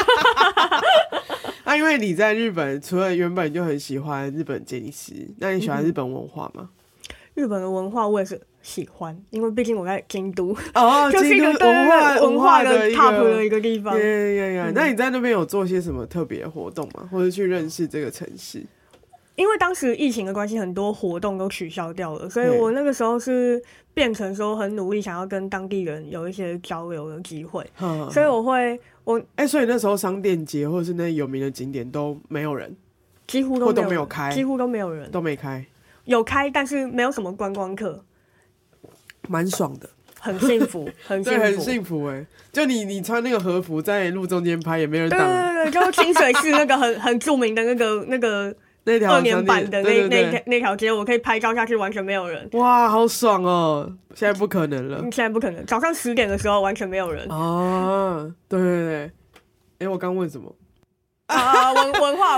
那因为你在日本，除了原本就很喜欢日本杰尼斯，那你喜欢日本文化吗？ 日本的文化我也是喜欢，因为毕竟我在京都。 就是一个文化的 top 的一个地方。 那你在那边有做些什么特别的活动吗？或者去认识这个城市？ 因为当时疫情的关系，很多活动都取消掉了，所以我那个时候是变成说很努力想要跟当地人有一些交流的机会，所以所以那时候商店街或者是那有名的景点都没有人， 几乎都没有开， 几乎都没有人， 都没开， 有开但是没有什么观光客， 蛮爽的。 很幸福，很幸对， 福， 很幸福哎！就你穿那个和服在路中间拍，也没人挡。 对，就清水寺那个很著名的那个那条 2年版的对那条街，我可以拍照下去，完全没有人。 哇，好爽哦！现在不可能了， 现在不可能，早上10点的时候完全没有人。 哦，对，哎，我刚问什么？ 文化。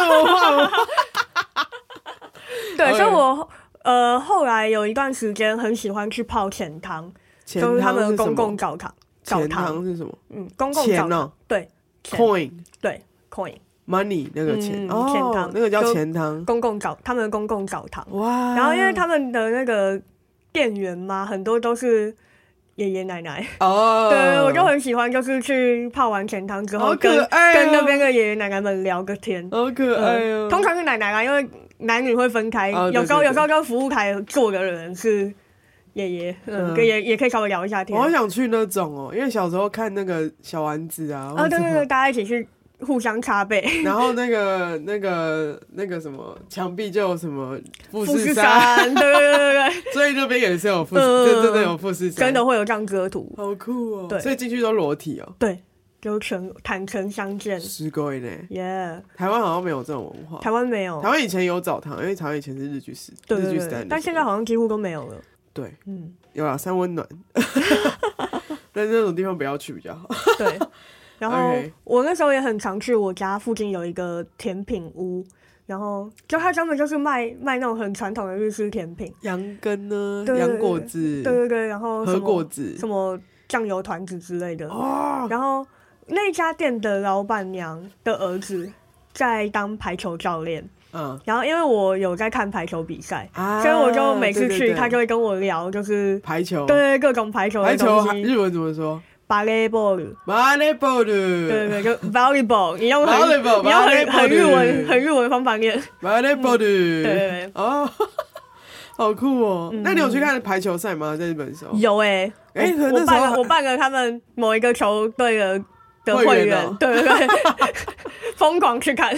对， Okay. 所以我后来有一段时间很喜欢去泡钱汤，就是他们的公共澡堂。 钱汤是什么？ 公共澡堂，对 ，coin， 对 coin money 那个钱， 钱汤， 那个叫钱汤， 他们的公共澡堂。 哇！ 然后因为他们的那个店员嘛，很多都是爷爷奶奶哦， 对，我就很喜欢，就是去泡完钱汤之后跟那边的爷爷奶奶们聊个天， 好可爱哦。 通常是奶奶啦，因为男女会分开，有时候跟服务台坐的人是爷爷，也可以稍微聊一下天。 我好想去那种哦，因为小时候看那个小丸子啊， 对，大家一起去互相擦背， 然后那个什么墙壁就有什么富士山，对， 所以那边也是有真的有富士山， 真的会有这样割图， 好酷哦。 对， 所以进去都裸体哦。 对。就坦诚相见， すごいね。 耶！ 台湾好像没有这种文化， 台湾没有， 台湾以前有澡堂，因为台湾以前是日据时代， 但现在好像几乎都没有了。 对，有啦，三温暖，但那种地方不要去比较好。 对，然后我那时候也很常去我家附近有一个甜品屋，然后就他专门就是卖那种很传统的日式甜品， 羊羹呢，洋果子， 对，然后和果子， 什么酱油团子之类的。然后那家店的老板娘的儿子在当排球教练。然后因为我有在看排球比赛，所以我就每次去，他就会跟我聊，就是排球， 对，各种排球的东西。 日文怎么说 ？volleyball，对，就 volleyball， 你用很日文方法念 volleyball， 对， 哦，好酷哦！那你有去看排球赛吗？在日本的时候有我办了他们某一个球队的会员，对，疯狂去看。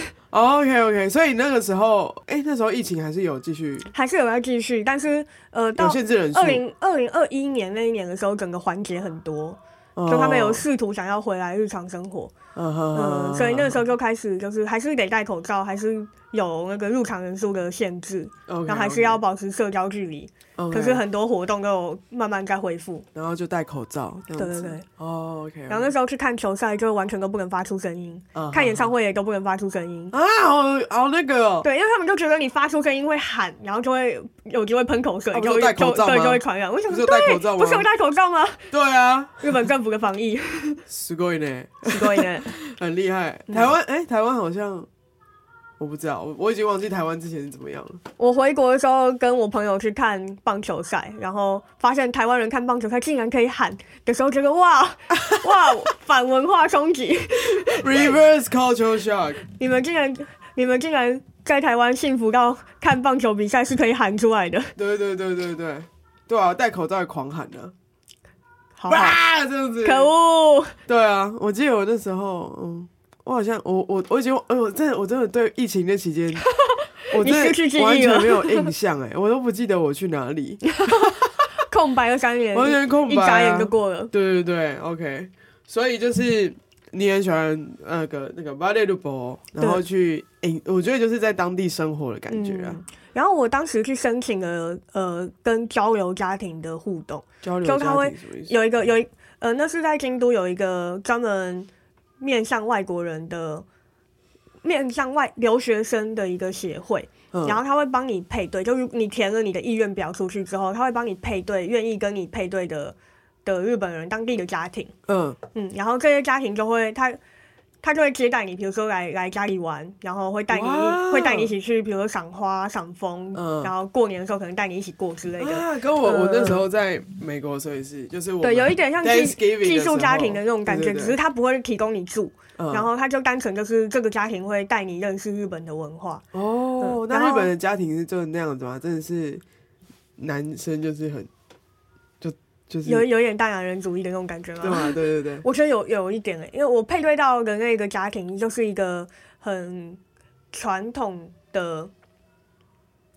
OK， 所以那个时候，那时候疫情还是有继续， 还是有在继续，但是到有限制人数。 2021年那一年的时候，整个缓解很多，就他们有试图想要回来日常生活，所以那个时候就开始就是还是得戴口罩，还是有那个入场人数的限制，然后还是要保持社交距离。可是很多活动都有慢慢在恢复， 然后就戴口罩，对。OK。 然后那时候去看球赛，就完全都不能发出声音，看演唱会也都不能发出声音啊，好那个哦。 对，因为他们就觉得你发出声音会喊，然后就会有机会喷口水，就会传染。为什么？对，不是有戴口罩吗？ 对啊， 日本政府的防疫， すごいね，很厉害。台湾好像。我不知道，我已经忘记台湾之前是怎么样了。 我回国的时候跟我朋友去看棒球赛，然后发现台湾人看棒球赛竟然可以喊的时候，觉得哇反文化冲击 ，reverse culture shock。 你们竟然在台湾幸福到看棒球比赛是可以喊出来的。 对啊，戴口罩也狂喊的， 好这样子， 可恶。 对啊，我记得我那时候，我好像我已经我真的对疫情那期间，我真的完全没有印象我都不记得我去哪里， 空白了3年， 完全空白，一眨眼就过了。 对 ，OK。所以就是你很喜欢那个芭蕾舞步，然后去我觉得就是在当地生活的感觉啊。 然后我当时去申请了跟交流家庭的互动， 交流家庭什么意思？ 有一那是在京都有一个专门面向外国人的留学生的一个协会，然后他会帮你配对，就是你填了你的意愿表出去之后，他会帮你配对愿意跟你配对的日本人当地的家庭，然后这些家庭就会他就会接待你，比如说来家里玩，然后会带你一起去，比如说赏花、赏枫，然后过年的时候可能带你一起过之类的。 跟我那时候在美国的时候也是，就是我对，有一点像寄宿家庭的那种感觉， 对只是他不会提供你住，然后他就单纯就是这个家庭会带你认识日本的文化。 那日本的家庭是真的那样子吗？真的是男生就是很就是有一点大男人主义的那种感觉吗？ 对吗？对， 我觉得有一点因为我配对到的那个家庭就是一个很传统的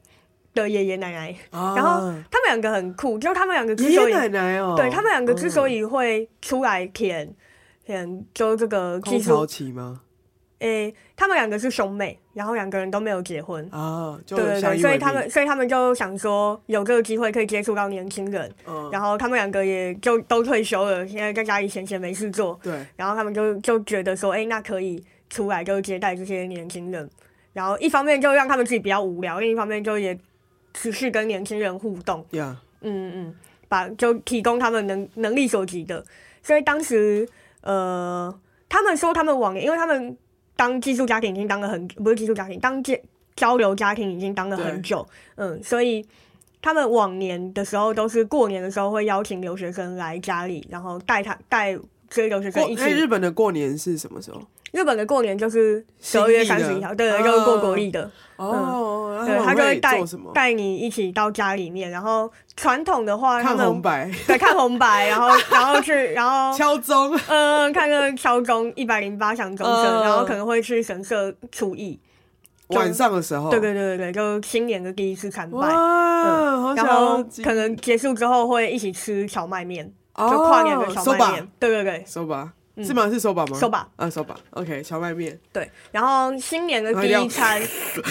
的爷爷奶奶，然后他们两个很酷，就他们两个之爷所以爷奶奶哦， 对他们两个之所以会出来填就这个技术空巢期吗？ 他们两个是兄妹，然后两个人都没有结婚啊，就对，所以他们就想说有这个机会可以接触到年轻人，然后他们两个也就都退休了，现在在家里闲闲没事做， 对， 然后他们就觉得说，那可以出来就接待这些年轻人，然后一方面就让他们自己比较无聊，另一方面就也持续跟年轻人互动，就提供他们能力所及的，所以当时他们说他们往年，因为他们当寄宿家庭已经当了不是寄宿家庭，当交流家庭已经当了很久，所以他们往年的时候都是过年的时候会邀请留学生来家里，然后带这些留学生一起。 日本的过年是什么时候？ 日本的过年就是12月31号，对，就是过国历的。对，他就会带你一起到家里面，然后传统的话， 看红白， 对，看红白，然后敲钟， 看个敲钟108响钟声，然后可能会去神社出役。 晚上的时候， 对，就新年的第一次参拜， 然后可能结束之后会一起吃荞麦面，就跨年的荞麦面，对， 收吧。是吗？是手把吗？ 手把啊，手把。OK， 荞麦面。 对，然后新年的第一餐，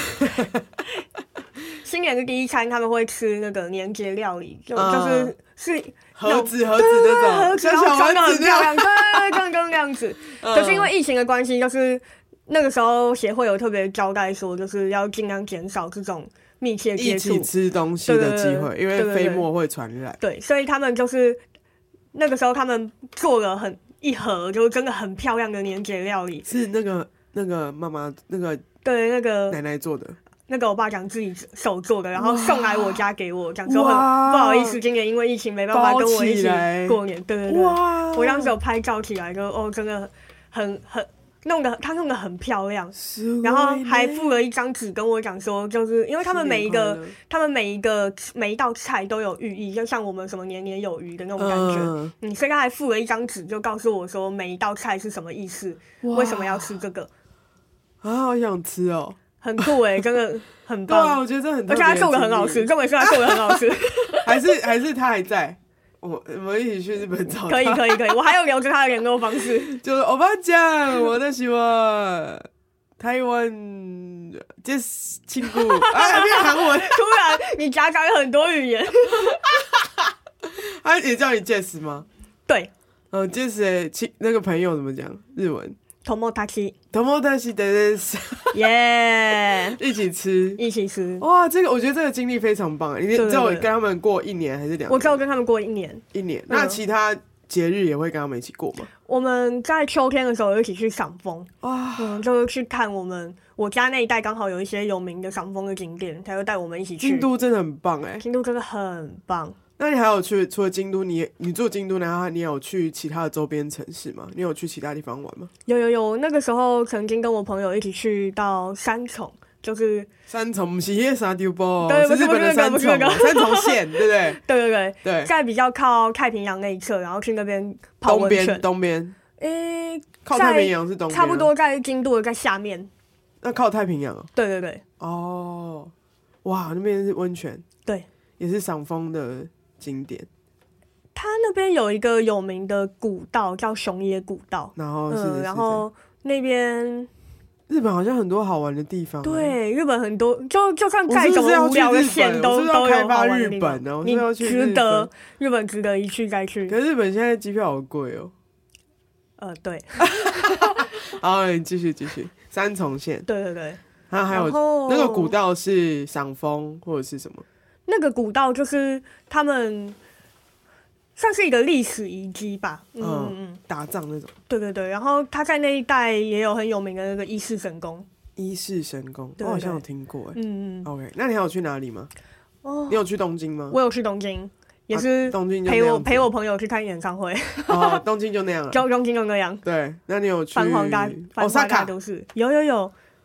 他们会吃那个年节料理，就是盒子那种， 小盒子很漂亮，对，刚那样子。可是因为疫情的关系，就是那个时候协会有特别交代说，就是要尽量减少这种密切接触、 一起吃东西的机会，因为飞沫会传染。 对，所以他们就是那个时候他们做了一盒就真的很漂亮的年节料理， 是那个妈妈对那个奶奶做的， 那个我爸讲自己手做的，然后送来我家给我，讲说很不好意思，今年因为疫情没办法跟我一起过年，对，我当时有拍照起来，就真的很他弄得很漂亮，然后还附了一张纸跟我讲说，就是因为他们每一道菜都有寓意，就像我们什么年年有余的那种感觉，所以他还附了一张纸，就告诉我说每一道菜是什么意思，为什么要吃这个啊，好想吃哦， 很酷真的很棒， 对啊，我觉得这很特别， 而且他做的很好吃，重点是他做的很好吃， 还是他还在。我们一起去日本找他， 可以，我还有留着他的联络方式。 就是欧巴酱，我的喜欢台湾就是亲姑啊，变韩文。 突然你夹杂了很多语言。 他也叫你 Jess 吗？ 对 ，Jess 的那个朋友怎么讲日文 ？Tomodachi 的耶， 一起吃，哇！这个我觉得这个经历非常棒。你只有跟他们过1年还是2年？ 我只有跟他们过1年。 那其他节日也会跟他们一起过吗？ 我们在秋天的时候一起去赏枫，就是去看我家那一带刚好有一些有名的赏枫的景点，他就带我们一起去。 京都真的很棒京都真的很棒。 那你还有去除了京都，你住京都，然后你有去其他的周边城市吗？你有去其他地方玩吗？ 有，那个时候曾经跟我朋友一起去到三重，就是三重不是那个啥地方， 对， 是日本的三重，三重县，对不对？ 对，在比较靠太平洋那一侧，然后去那边泡温泉。 东边，靠太平洋是东边， 差不多在京都的在下面。 那靠太平洋哦？ 对。 哦，哇，那边是温泉， 对， 也是赏枫的景点。 他那边有一个有名的古道叫熊野古道， 然后然后那边日本好像很多好玩的地方。 对，日本很多，就算再怎么无聊的县都有好玩的地方。你值得，日本值得一去再去。 可是日本现在机票好贵哦。 对。 好，你继续。三重县。 对。 然后还有那个古道是赏枫或者是什么？ 那个古道就是他们算是一个历史遗迹吧， 打仗那种。 对，然后他在那一带也有很有名的那个伊势神宫。 伊势神宫，我好像有听过OK， 那你还有去哪里吗？ 你有去东京吗？ 我有去东京，也是东京陪我朋友去看演唱会。 东京就那样了。 东京就那样。 对，那你有去繁华大都市？有。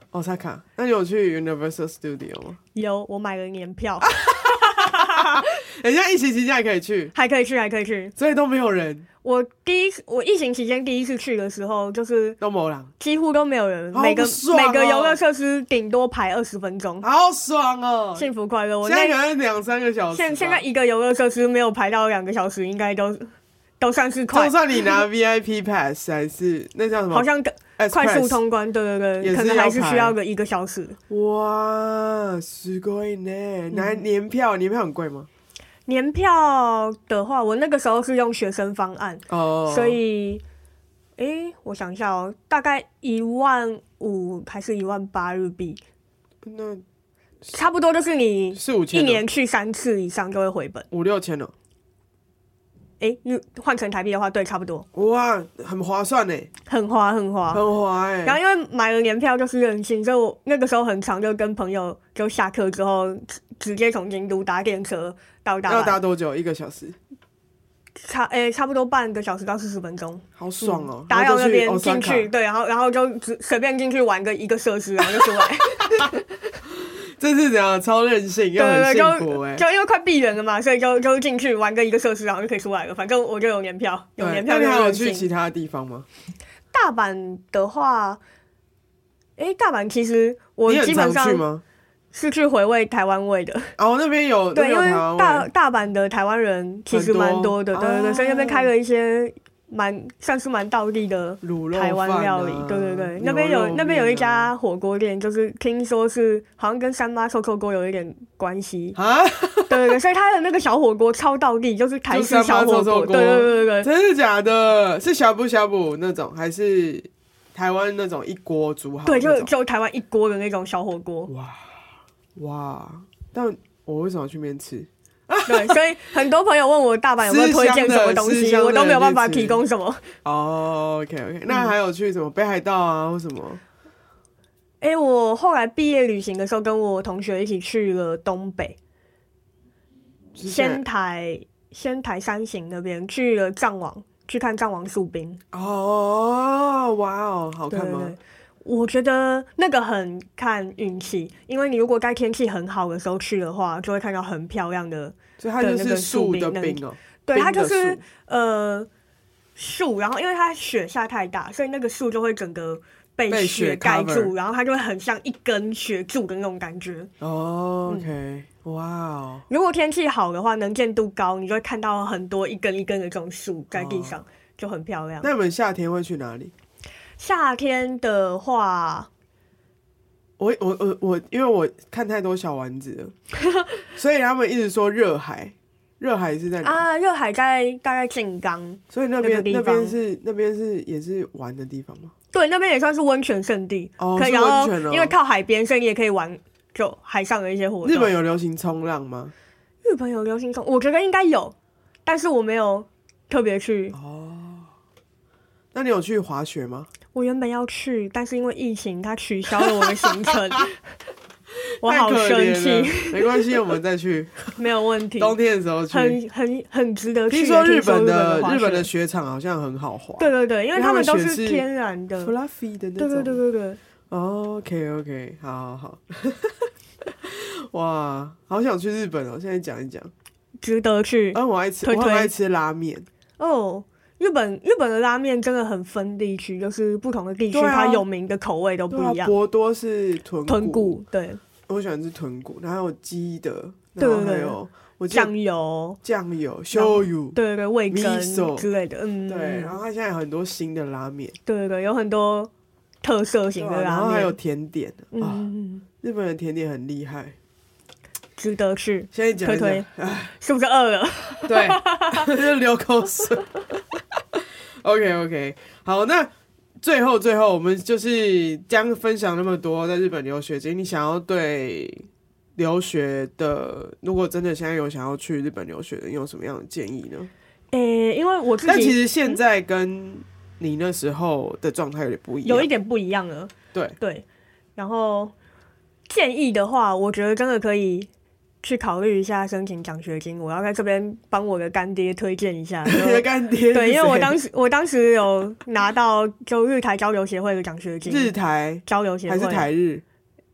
Osaka， 那你有去 Universal Studio 吗？ 有，我买了年票。 人家疫情期间还可以去， 还可以去， 所以都没有人。 我疫情期间第一次去的时候，就是都没人， 几乎都没有人， 好每个爽哦每个游乐设施顶多排20分钟， 好爽哦！ 幸福快乐。我现在可能2-3个小时吧， 现在一个游乐设施没有排到2个小时，应该都算是快。 就算你拿 VIP pass 还是那叫什么？ 好像快速通关，对，可能还是需要个1个小时。 哇，すごいね！年票很贵吗？ 年票的话，我那个时候是用学生方案，所以，我想一下哦，大概15000还是18000日币， 那差不多就是你 4-5千， 一年去3次以上就会回本 ，5-6千了。 换成台币的话，对，差不多。 哇，很划算呢， 很划哎。 然后因为买了年票就是任性，所以我那个时候很常就跟朋友就下课之后直接从京都搭电车到大阪。 要搭多久？1个小时？ 差不多半个小时到40分钟。 好爽哦！ 搭到那边进去，对，然后就随便进去玩一个设施，然后就出来。 这是怎样？超任性又很幸福哎！ 就因为快闭园了嘛，所以就进去玩一个设施，然后就可以出来了。反正我就有年票，有年票就任性。 那你还有去其他地方吗？ 大阪的话，大阪其实我基本上是去回味台湾味的。 那边有对，因为台湾味大阪的台湾人其实蛮多的，对，所以那边开了一些算是蛮道地的台湾料理，对，那边有一家火锅店，就是听说是好像跟三妈臭臭锅有一点关系啊，对，所以他的那个小火锅超道地，就是台式小火锅，对， 真的假的？是呷哺呷哺那种，还是台湾那种一锅煮好？ 对，就台湾一锅的那种小火锅。 哇！但我为什么要去那边吃？ 对，所以很多朋友问我大阪有没有推荐什么东西，我都没有办法提供什么。 OK， 那还有去什么北海道啊，或什么？ 我后来毕业旅行的时候，跟我同学一起去了东北，仙台山形那边去了藏王，去看藏王树冰。 哇哦，好看吗？ 对，我觉得那个很看运气，因为你如果在天气很好的时候去的话，就会看到很漂亮的。 所以它就是树的冰哦。 对，它就是树，然后因为它雪下太大，所以那个树就会整个被雪盖住，然后它就会很像一根雪柱的那种感觉。 OK， 哇哦！ 如果天气好的话，能见度高，你就会看到很多一根一根的这种树在地上，就很漂亮。 那你们夏天会去哪里？ 夏天的话， 我因为我看太多小丸子了，所以他们一直说热海是在哪啊？热海在大概静冈， 所以那边是也是玩的地方吗？ 对，那边也算是温泉圣地。可以，然后因为靠海边，所以你也可以玩就海上的一些活动。 日本有流行冲浪吗？ 日本有流行冲，我觉得应该有，但是我没有特别去。 那你有去滑雪吗？ 我原本要去，但是因为疫情，它取消了我的行程，我好生气。 没关系，我们再去， 没有问题。 冬天的时候去， 很值得去。 听说日本的雪场好像很好滑。 对，因为他们都是天然的 ，fluffy 的那种。 对。 OK， 好。哇，好想去日本哦！现在讲一讲， 值得去。 我很爱吃拉面哦。 日本的拉面真的很分地区，就是不同的地区它有名的口味都不一样。 博多是豚骨， 对， 我喜欢吃豚骨，然后还有鸡的，然后还有酱油、 show you， 对，味噌之类的， 对。然后它现在有很多新的拉面， 对，有很多特色型的拉面， 然后还有甜点日本的甜点很厉害。 值得去， 现在讲推，是不是饿了？ 对，就流口水。OK， 好，那最后我们就是将分享那么多在日本留学经历，你想要对留学的，如果真的现在有想要去日本留学的，你有什么样的建议呢？ 因为我自己， 但其实现在跟你那时候的状态有点不一样， 有一点不一样了。对，然后建议的话，我觉得真的可以去考虑一下申请奖学金。我要在这边帮我的干爹推荐一下。 你的干爹？ 对，因为我当时有拿到就日台交流协会的奖学金。 日台交流协会还是台日？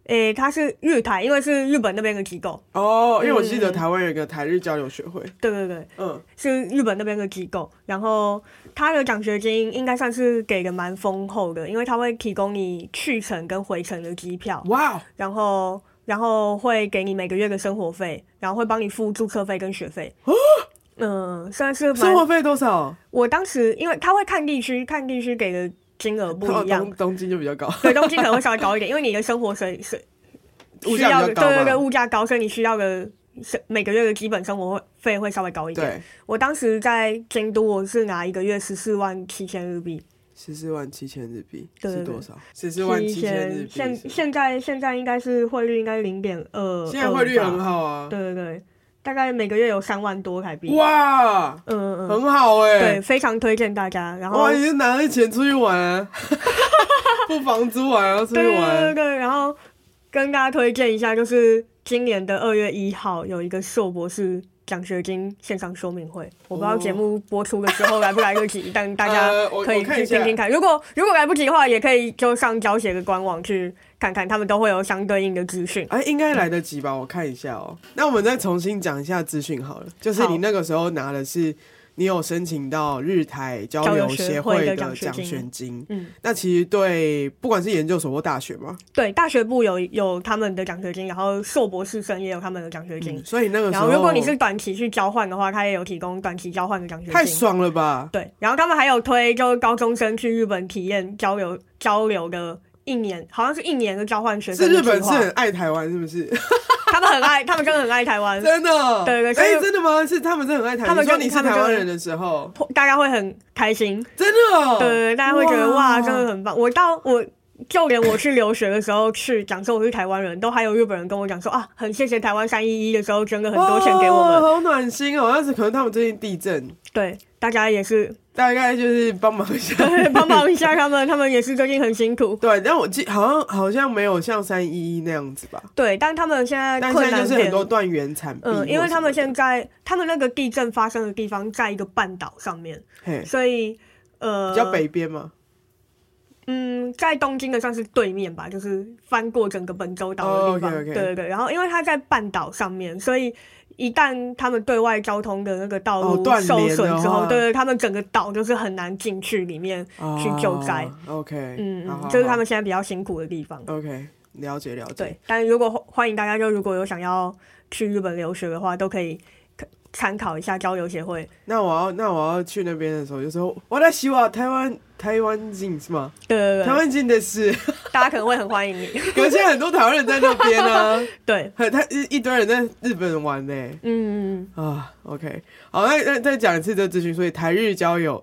它是日台，因为是日本那边的机构。 哦，因为我记得台湾有一个台日交流学会。 对对对，是日本那边的机构。然后它的奖学金应该算是给的蛮丰厚的，因为它会提供你去程跟回程的机票。 哇！ 然后会给你每个月的生活费，然后会帮你付注册费跟学费。算是生活费多少？ 我当时因为他会看地区给的金额不一样， 东京就比较高， 对，东京可能会稍微高一点，因为你的生活水物价比较高嘛， 对，物价高，所以你需要的每个月的基本生活费会稍微高一点。我当时在京都，我是拿一个月147000日币。 147000日币是多少？147000日币。 现在应该是汇率应该0.2， 现在汇率很好啊。 对对对。大概每个月有3万多台币。 哇，很好哎， 对，非常推荐大家。然后哇，你就拿着钱出去玩啊，付房租玩，然后出去玩。 对，然后跟大家推荐一下，就是今年的2月1号有一个硕博士奖学金线上说明会，我不知道节目播出的时候来不来得及，但大家可以去听听看。如果来不及的话，也可以就上交协的官网去看看，他们都会有相对应的资讯。 应该来得及吧？我看一下哦。那我们再重新讲一下资讯好了，就是你那个时候拿的是你有申请到日台交流协会的奖学金。那其实对不管是研究所或大学嘛， 对，大学部有他们的奖学金，然后硕博士生也有他们的奖学金。 所以那个时候， 然后如果你是短期去交换的话，他也有提供短期交换的奖学金。 太爽了吧？对， 然后他们还有推就是高中生去日本体验交流的1年，好像是1年的交换学生的计划。 是日本是很爱台湾是不是？ 他们真的很爱台湾， 真的。 对， 真的吗？是他们真的很爱台湾。你说你是台湾人的时候， 大家会很开心， 真的。 对，大家会觉得哇，真的很棒。我就连我去留学的时候讲说我是台湾人，都还有日本人跟我讲说啊，很谢谢台湾311的时候捐了很多钱给我们， 好暖心哦。但是可能他们最近地震， 对，大家也是大概就是帮忙一下， 帮忙一下他们也是最近很辛苦。 对，但我记好像没有像311那样子吧？ 对，但他们现在困难就是很多断垣残壁。 因为他们现在他们那个地震发生的地方在一个半岛上面，所以比较北边嘛。 在东京的算是对面吧，就是翻过整个本州岛的地方。对。然后因为它在半岛上面，所以一旦他们对外交通的那个道路受损之后，对，他们整个岛就是很难进去里面去救灾。 OK， 这是他们现在比较辛苦的地方。 OK，了解。 对，但如果欢迎大家，就如果有想要去日本留学的话，都可以参考一下交流协会。 那我要去那边的时候，就說我希望台湾人是吗？ 对， 台湾人的是， 大家可能会很欢迎你。 可是现在很多台湾人在那边啊， 对， 他一堆人在日本玩呢。OK， 好，那再讲一次这资讯，所以台日交流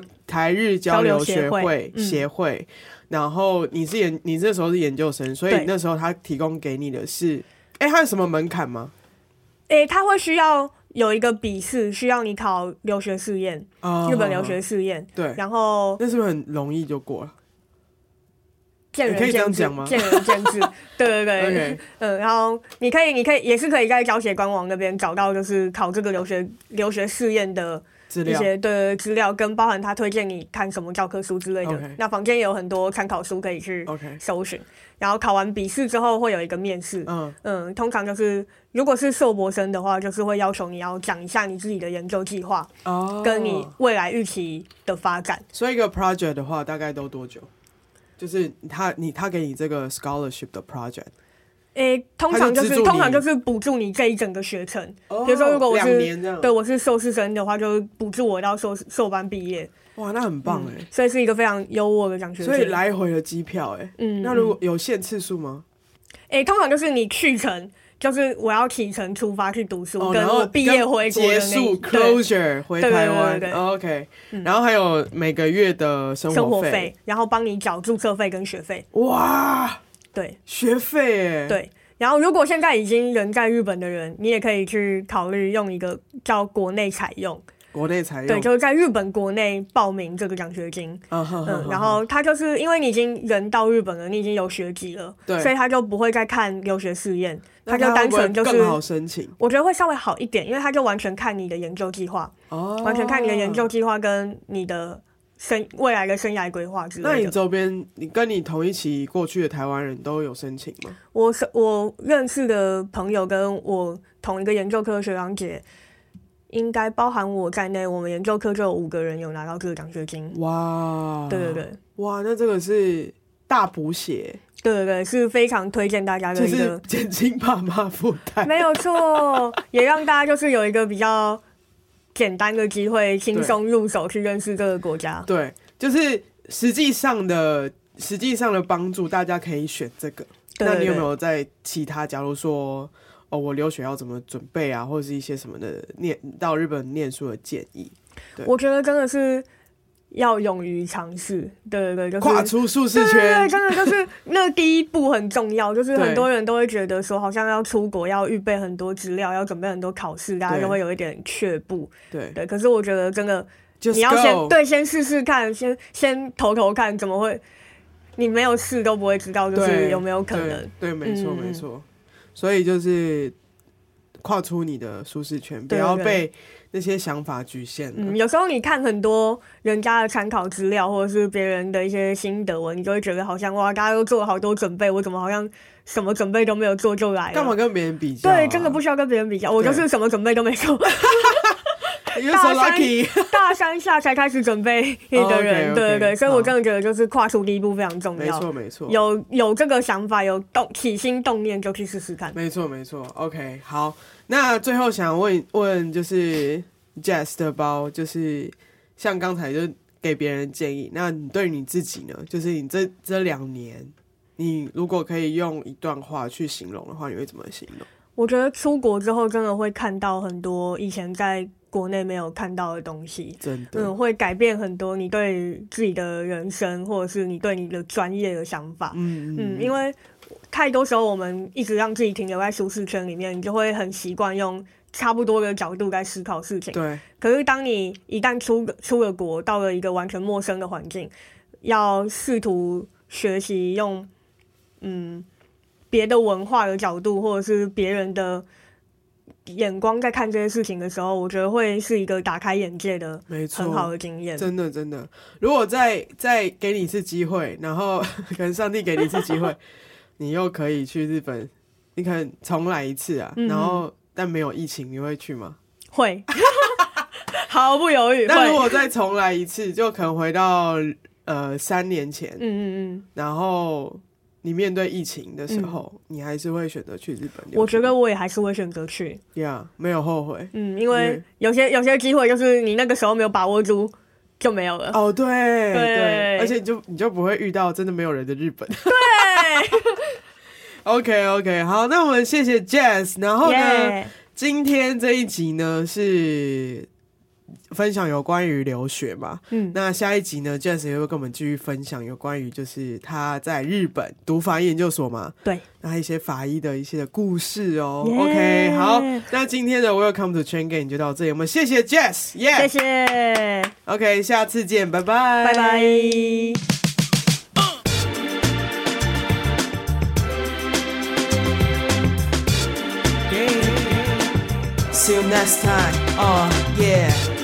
协会，然后你那时候是研究生，所以那时候他提供给你的是，他有什么门槛吗？ 他会需要有一个笔试，需要你考留学试验，日本留学试验。 对， 然后那是不是很容易就过了？ 见仁可以这样讲吗？ 见仁见智。对。 Okay. 然后你可以也是可以在交协官网那边找到，就是考这个留学试验的一些资料，跟包含他推荐你看什么教科书之类的。 Okay. 那房间也有很多参考书可以去搜寻。然后考完笔试之后会有一个面试。通常就是如果是硕博生的话，就是会要求你要讲一下你自己的研究计划，跟你未来预期的发展。 所以一个 project 的话，大概都多久？就是他给你这个 scholarship 的 project。 通常就是补助你这一整个学程。比如说，如果我是硕士生的话，就补助我到硕班毕业。 哇，那很棒所以是一个非常优渥的奖学金。 所以来回的机票那如果有限次数吗？ 通常就是你去程，就是我要启程出发去读书，跟我毕业回国的结束 closure 回台湾。OK，然后还有每个月的生活费， 然后帮你缴注册费跟学费。 哇， 对， 学费对。然后如果现在已经人在日本的人，你也可以去考虑用一个叫国内采用。对，就是在日本国内报名这个奖学金。然后他就是因为你已经人到日本了，你已经有学籍了，所以他就不会再看留学试验，他就单纯就是更好申请。 我觉得会稍微好一点，因为他就完全看你的研究计划，完全看你的研究计划跟你的未来的生涯规划之类的。 那你周边，你跟你同一起过去的台湾人都有申请吗？ 我认识的朋友跟我同一个研究科的学长姐，应该包含我在内，我们研究科就有5个人有拿到这个奖学金。 哇， 对对对， 哇，那这个是大补血。 对对对，是非常推荐大家的一个， 就是减轻爸妈负担， 没有错，也让大家就是有一个比较简单的机会，轻松入手去认识这个国家。 对，就是实际上的帮助，大家可以选这个。 对对对， 那你有没有在其他，假如说我留学要怎么准备啊，或者是一些什么的到日本念书的建议？ 我觉得真的是要勇于尝试，对对对，就是跨出舒适圈， 对对对，真的就是那第一步很重要。就是很多人都会觉得说，好像要出国要预备很多资料，要准备很多考试，大家都会有一点却步。 对对，可是我觉得真的， Just 你要 go 先试试看，先投看，怎么会？你没有试都不会知道，就是有没有可能。 对，没错没错。所以就是跨出你的舒适圈，不要被那些想法局限了。 有时候你看很多人家的参考资料，或者是别人的一些心得文，你就会觉得好像哇，大家都做了好多准备，我怎么好像什么准备都没有做就来了？ 干嘛跟别人比较？ 对，真的不需要跟别人比较，我就是什么准备都没做。 You're so lucky 大三下才开始准备的人，对对对，所以我真的觉得就是跨出第一步非常重要。 没错没错， 有这个想法，起心动念就去试试看。 没错没错 ，OK， 好，那最后想问就是 Jess 的包，就是像刚才就给别人建议，那你对你自己呢？就是你这2年，你如果可以用一段话去形容的话，你会怎么形容？ 我觉得出国之后真的会看到很多以前在国内没有看到的东西， 真的， 会改变很多你对自己的人生，或者是你对你的专业的想法。因为太多时候我们一直让自己停留在舒适圈里面，你就会很习惯用差不多的角度来思考事情。 对。 可是当你一旦出了国，到了一个完全陌生的环境，要试图学习用别的文化的角度，或者是别人的眼光在看这些事情的时候，我觉得会是一个打开眼界的很好的经验。 真的真的，如果再给你一次机会，然后可能上帝给你一次机会，你又可以去日本，你可能重来一次啊，然后但没有疫情，你会去吗？ 会，毫不犹豫。 但如果再重来一次，就可能回到3年前，然后你面对疫情的时候，你还是会选择去日本？ 我觉得我也还是会选择去。 没有后悔。 因为有些机会就是你那个时候没有把握住，就没有了。 哦，对，而且你就不会遇到真的没有人的日本。 对。 OK， 好，那我们谢谢 Jess， 然后呢，今天这一集呢是分享有关于留学嘛，那下一集呢 Jess 也会跟我们继续分享有关于就是他在日本读法医研究所嘛， 对， 那一些法医的一些故事哦。OK， 好，那今天的 Welcome to Chain Gang 就到这里，我们谢谢 Jess， 谢谢 OK， 下次见，拜拜， 拜拜。 See you next time. Yeah.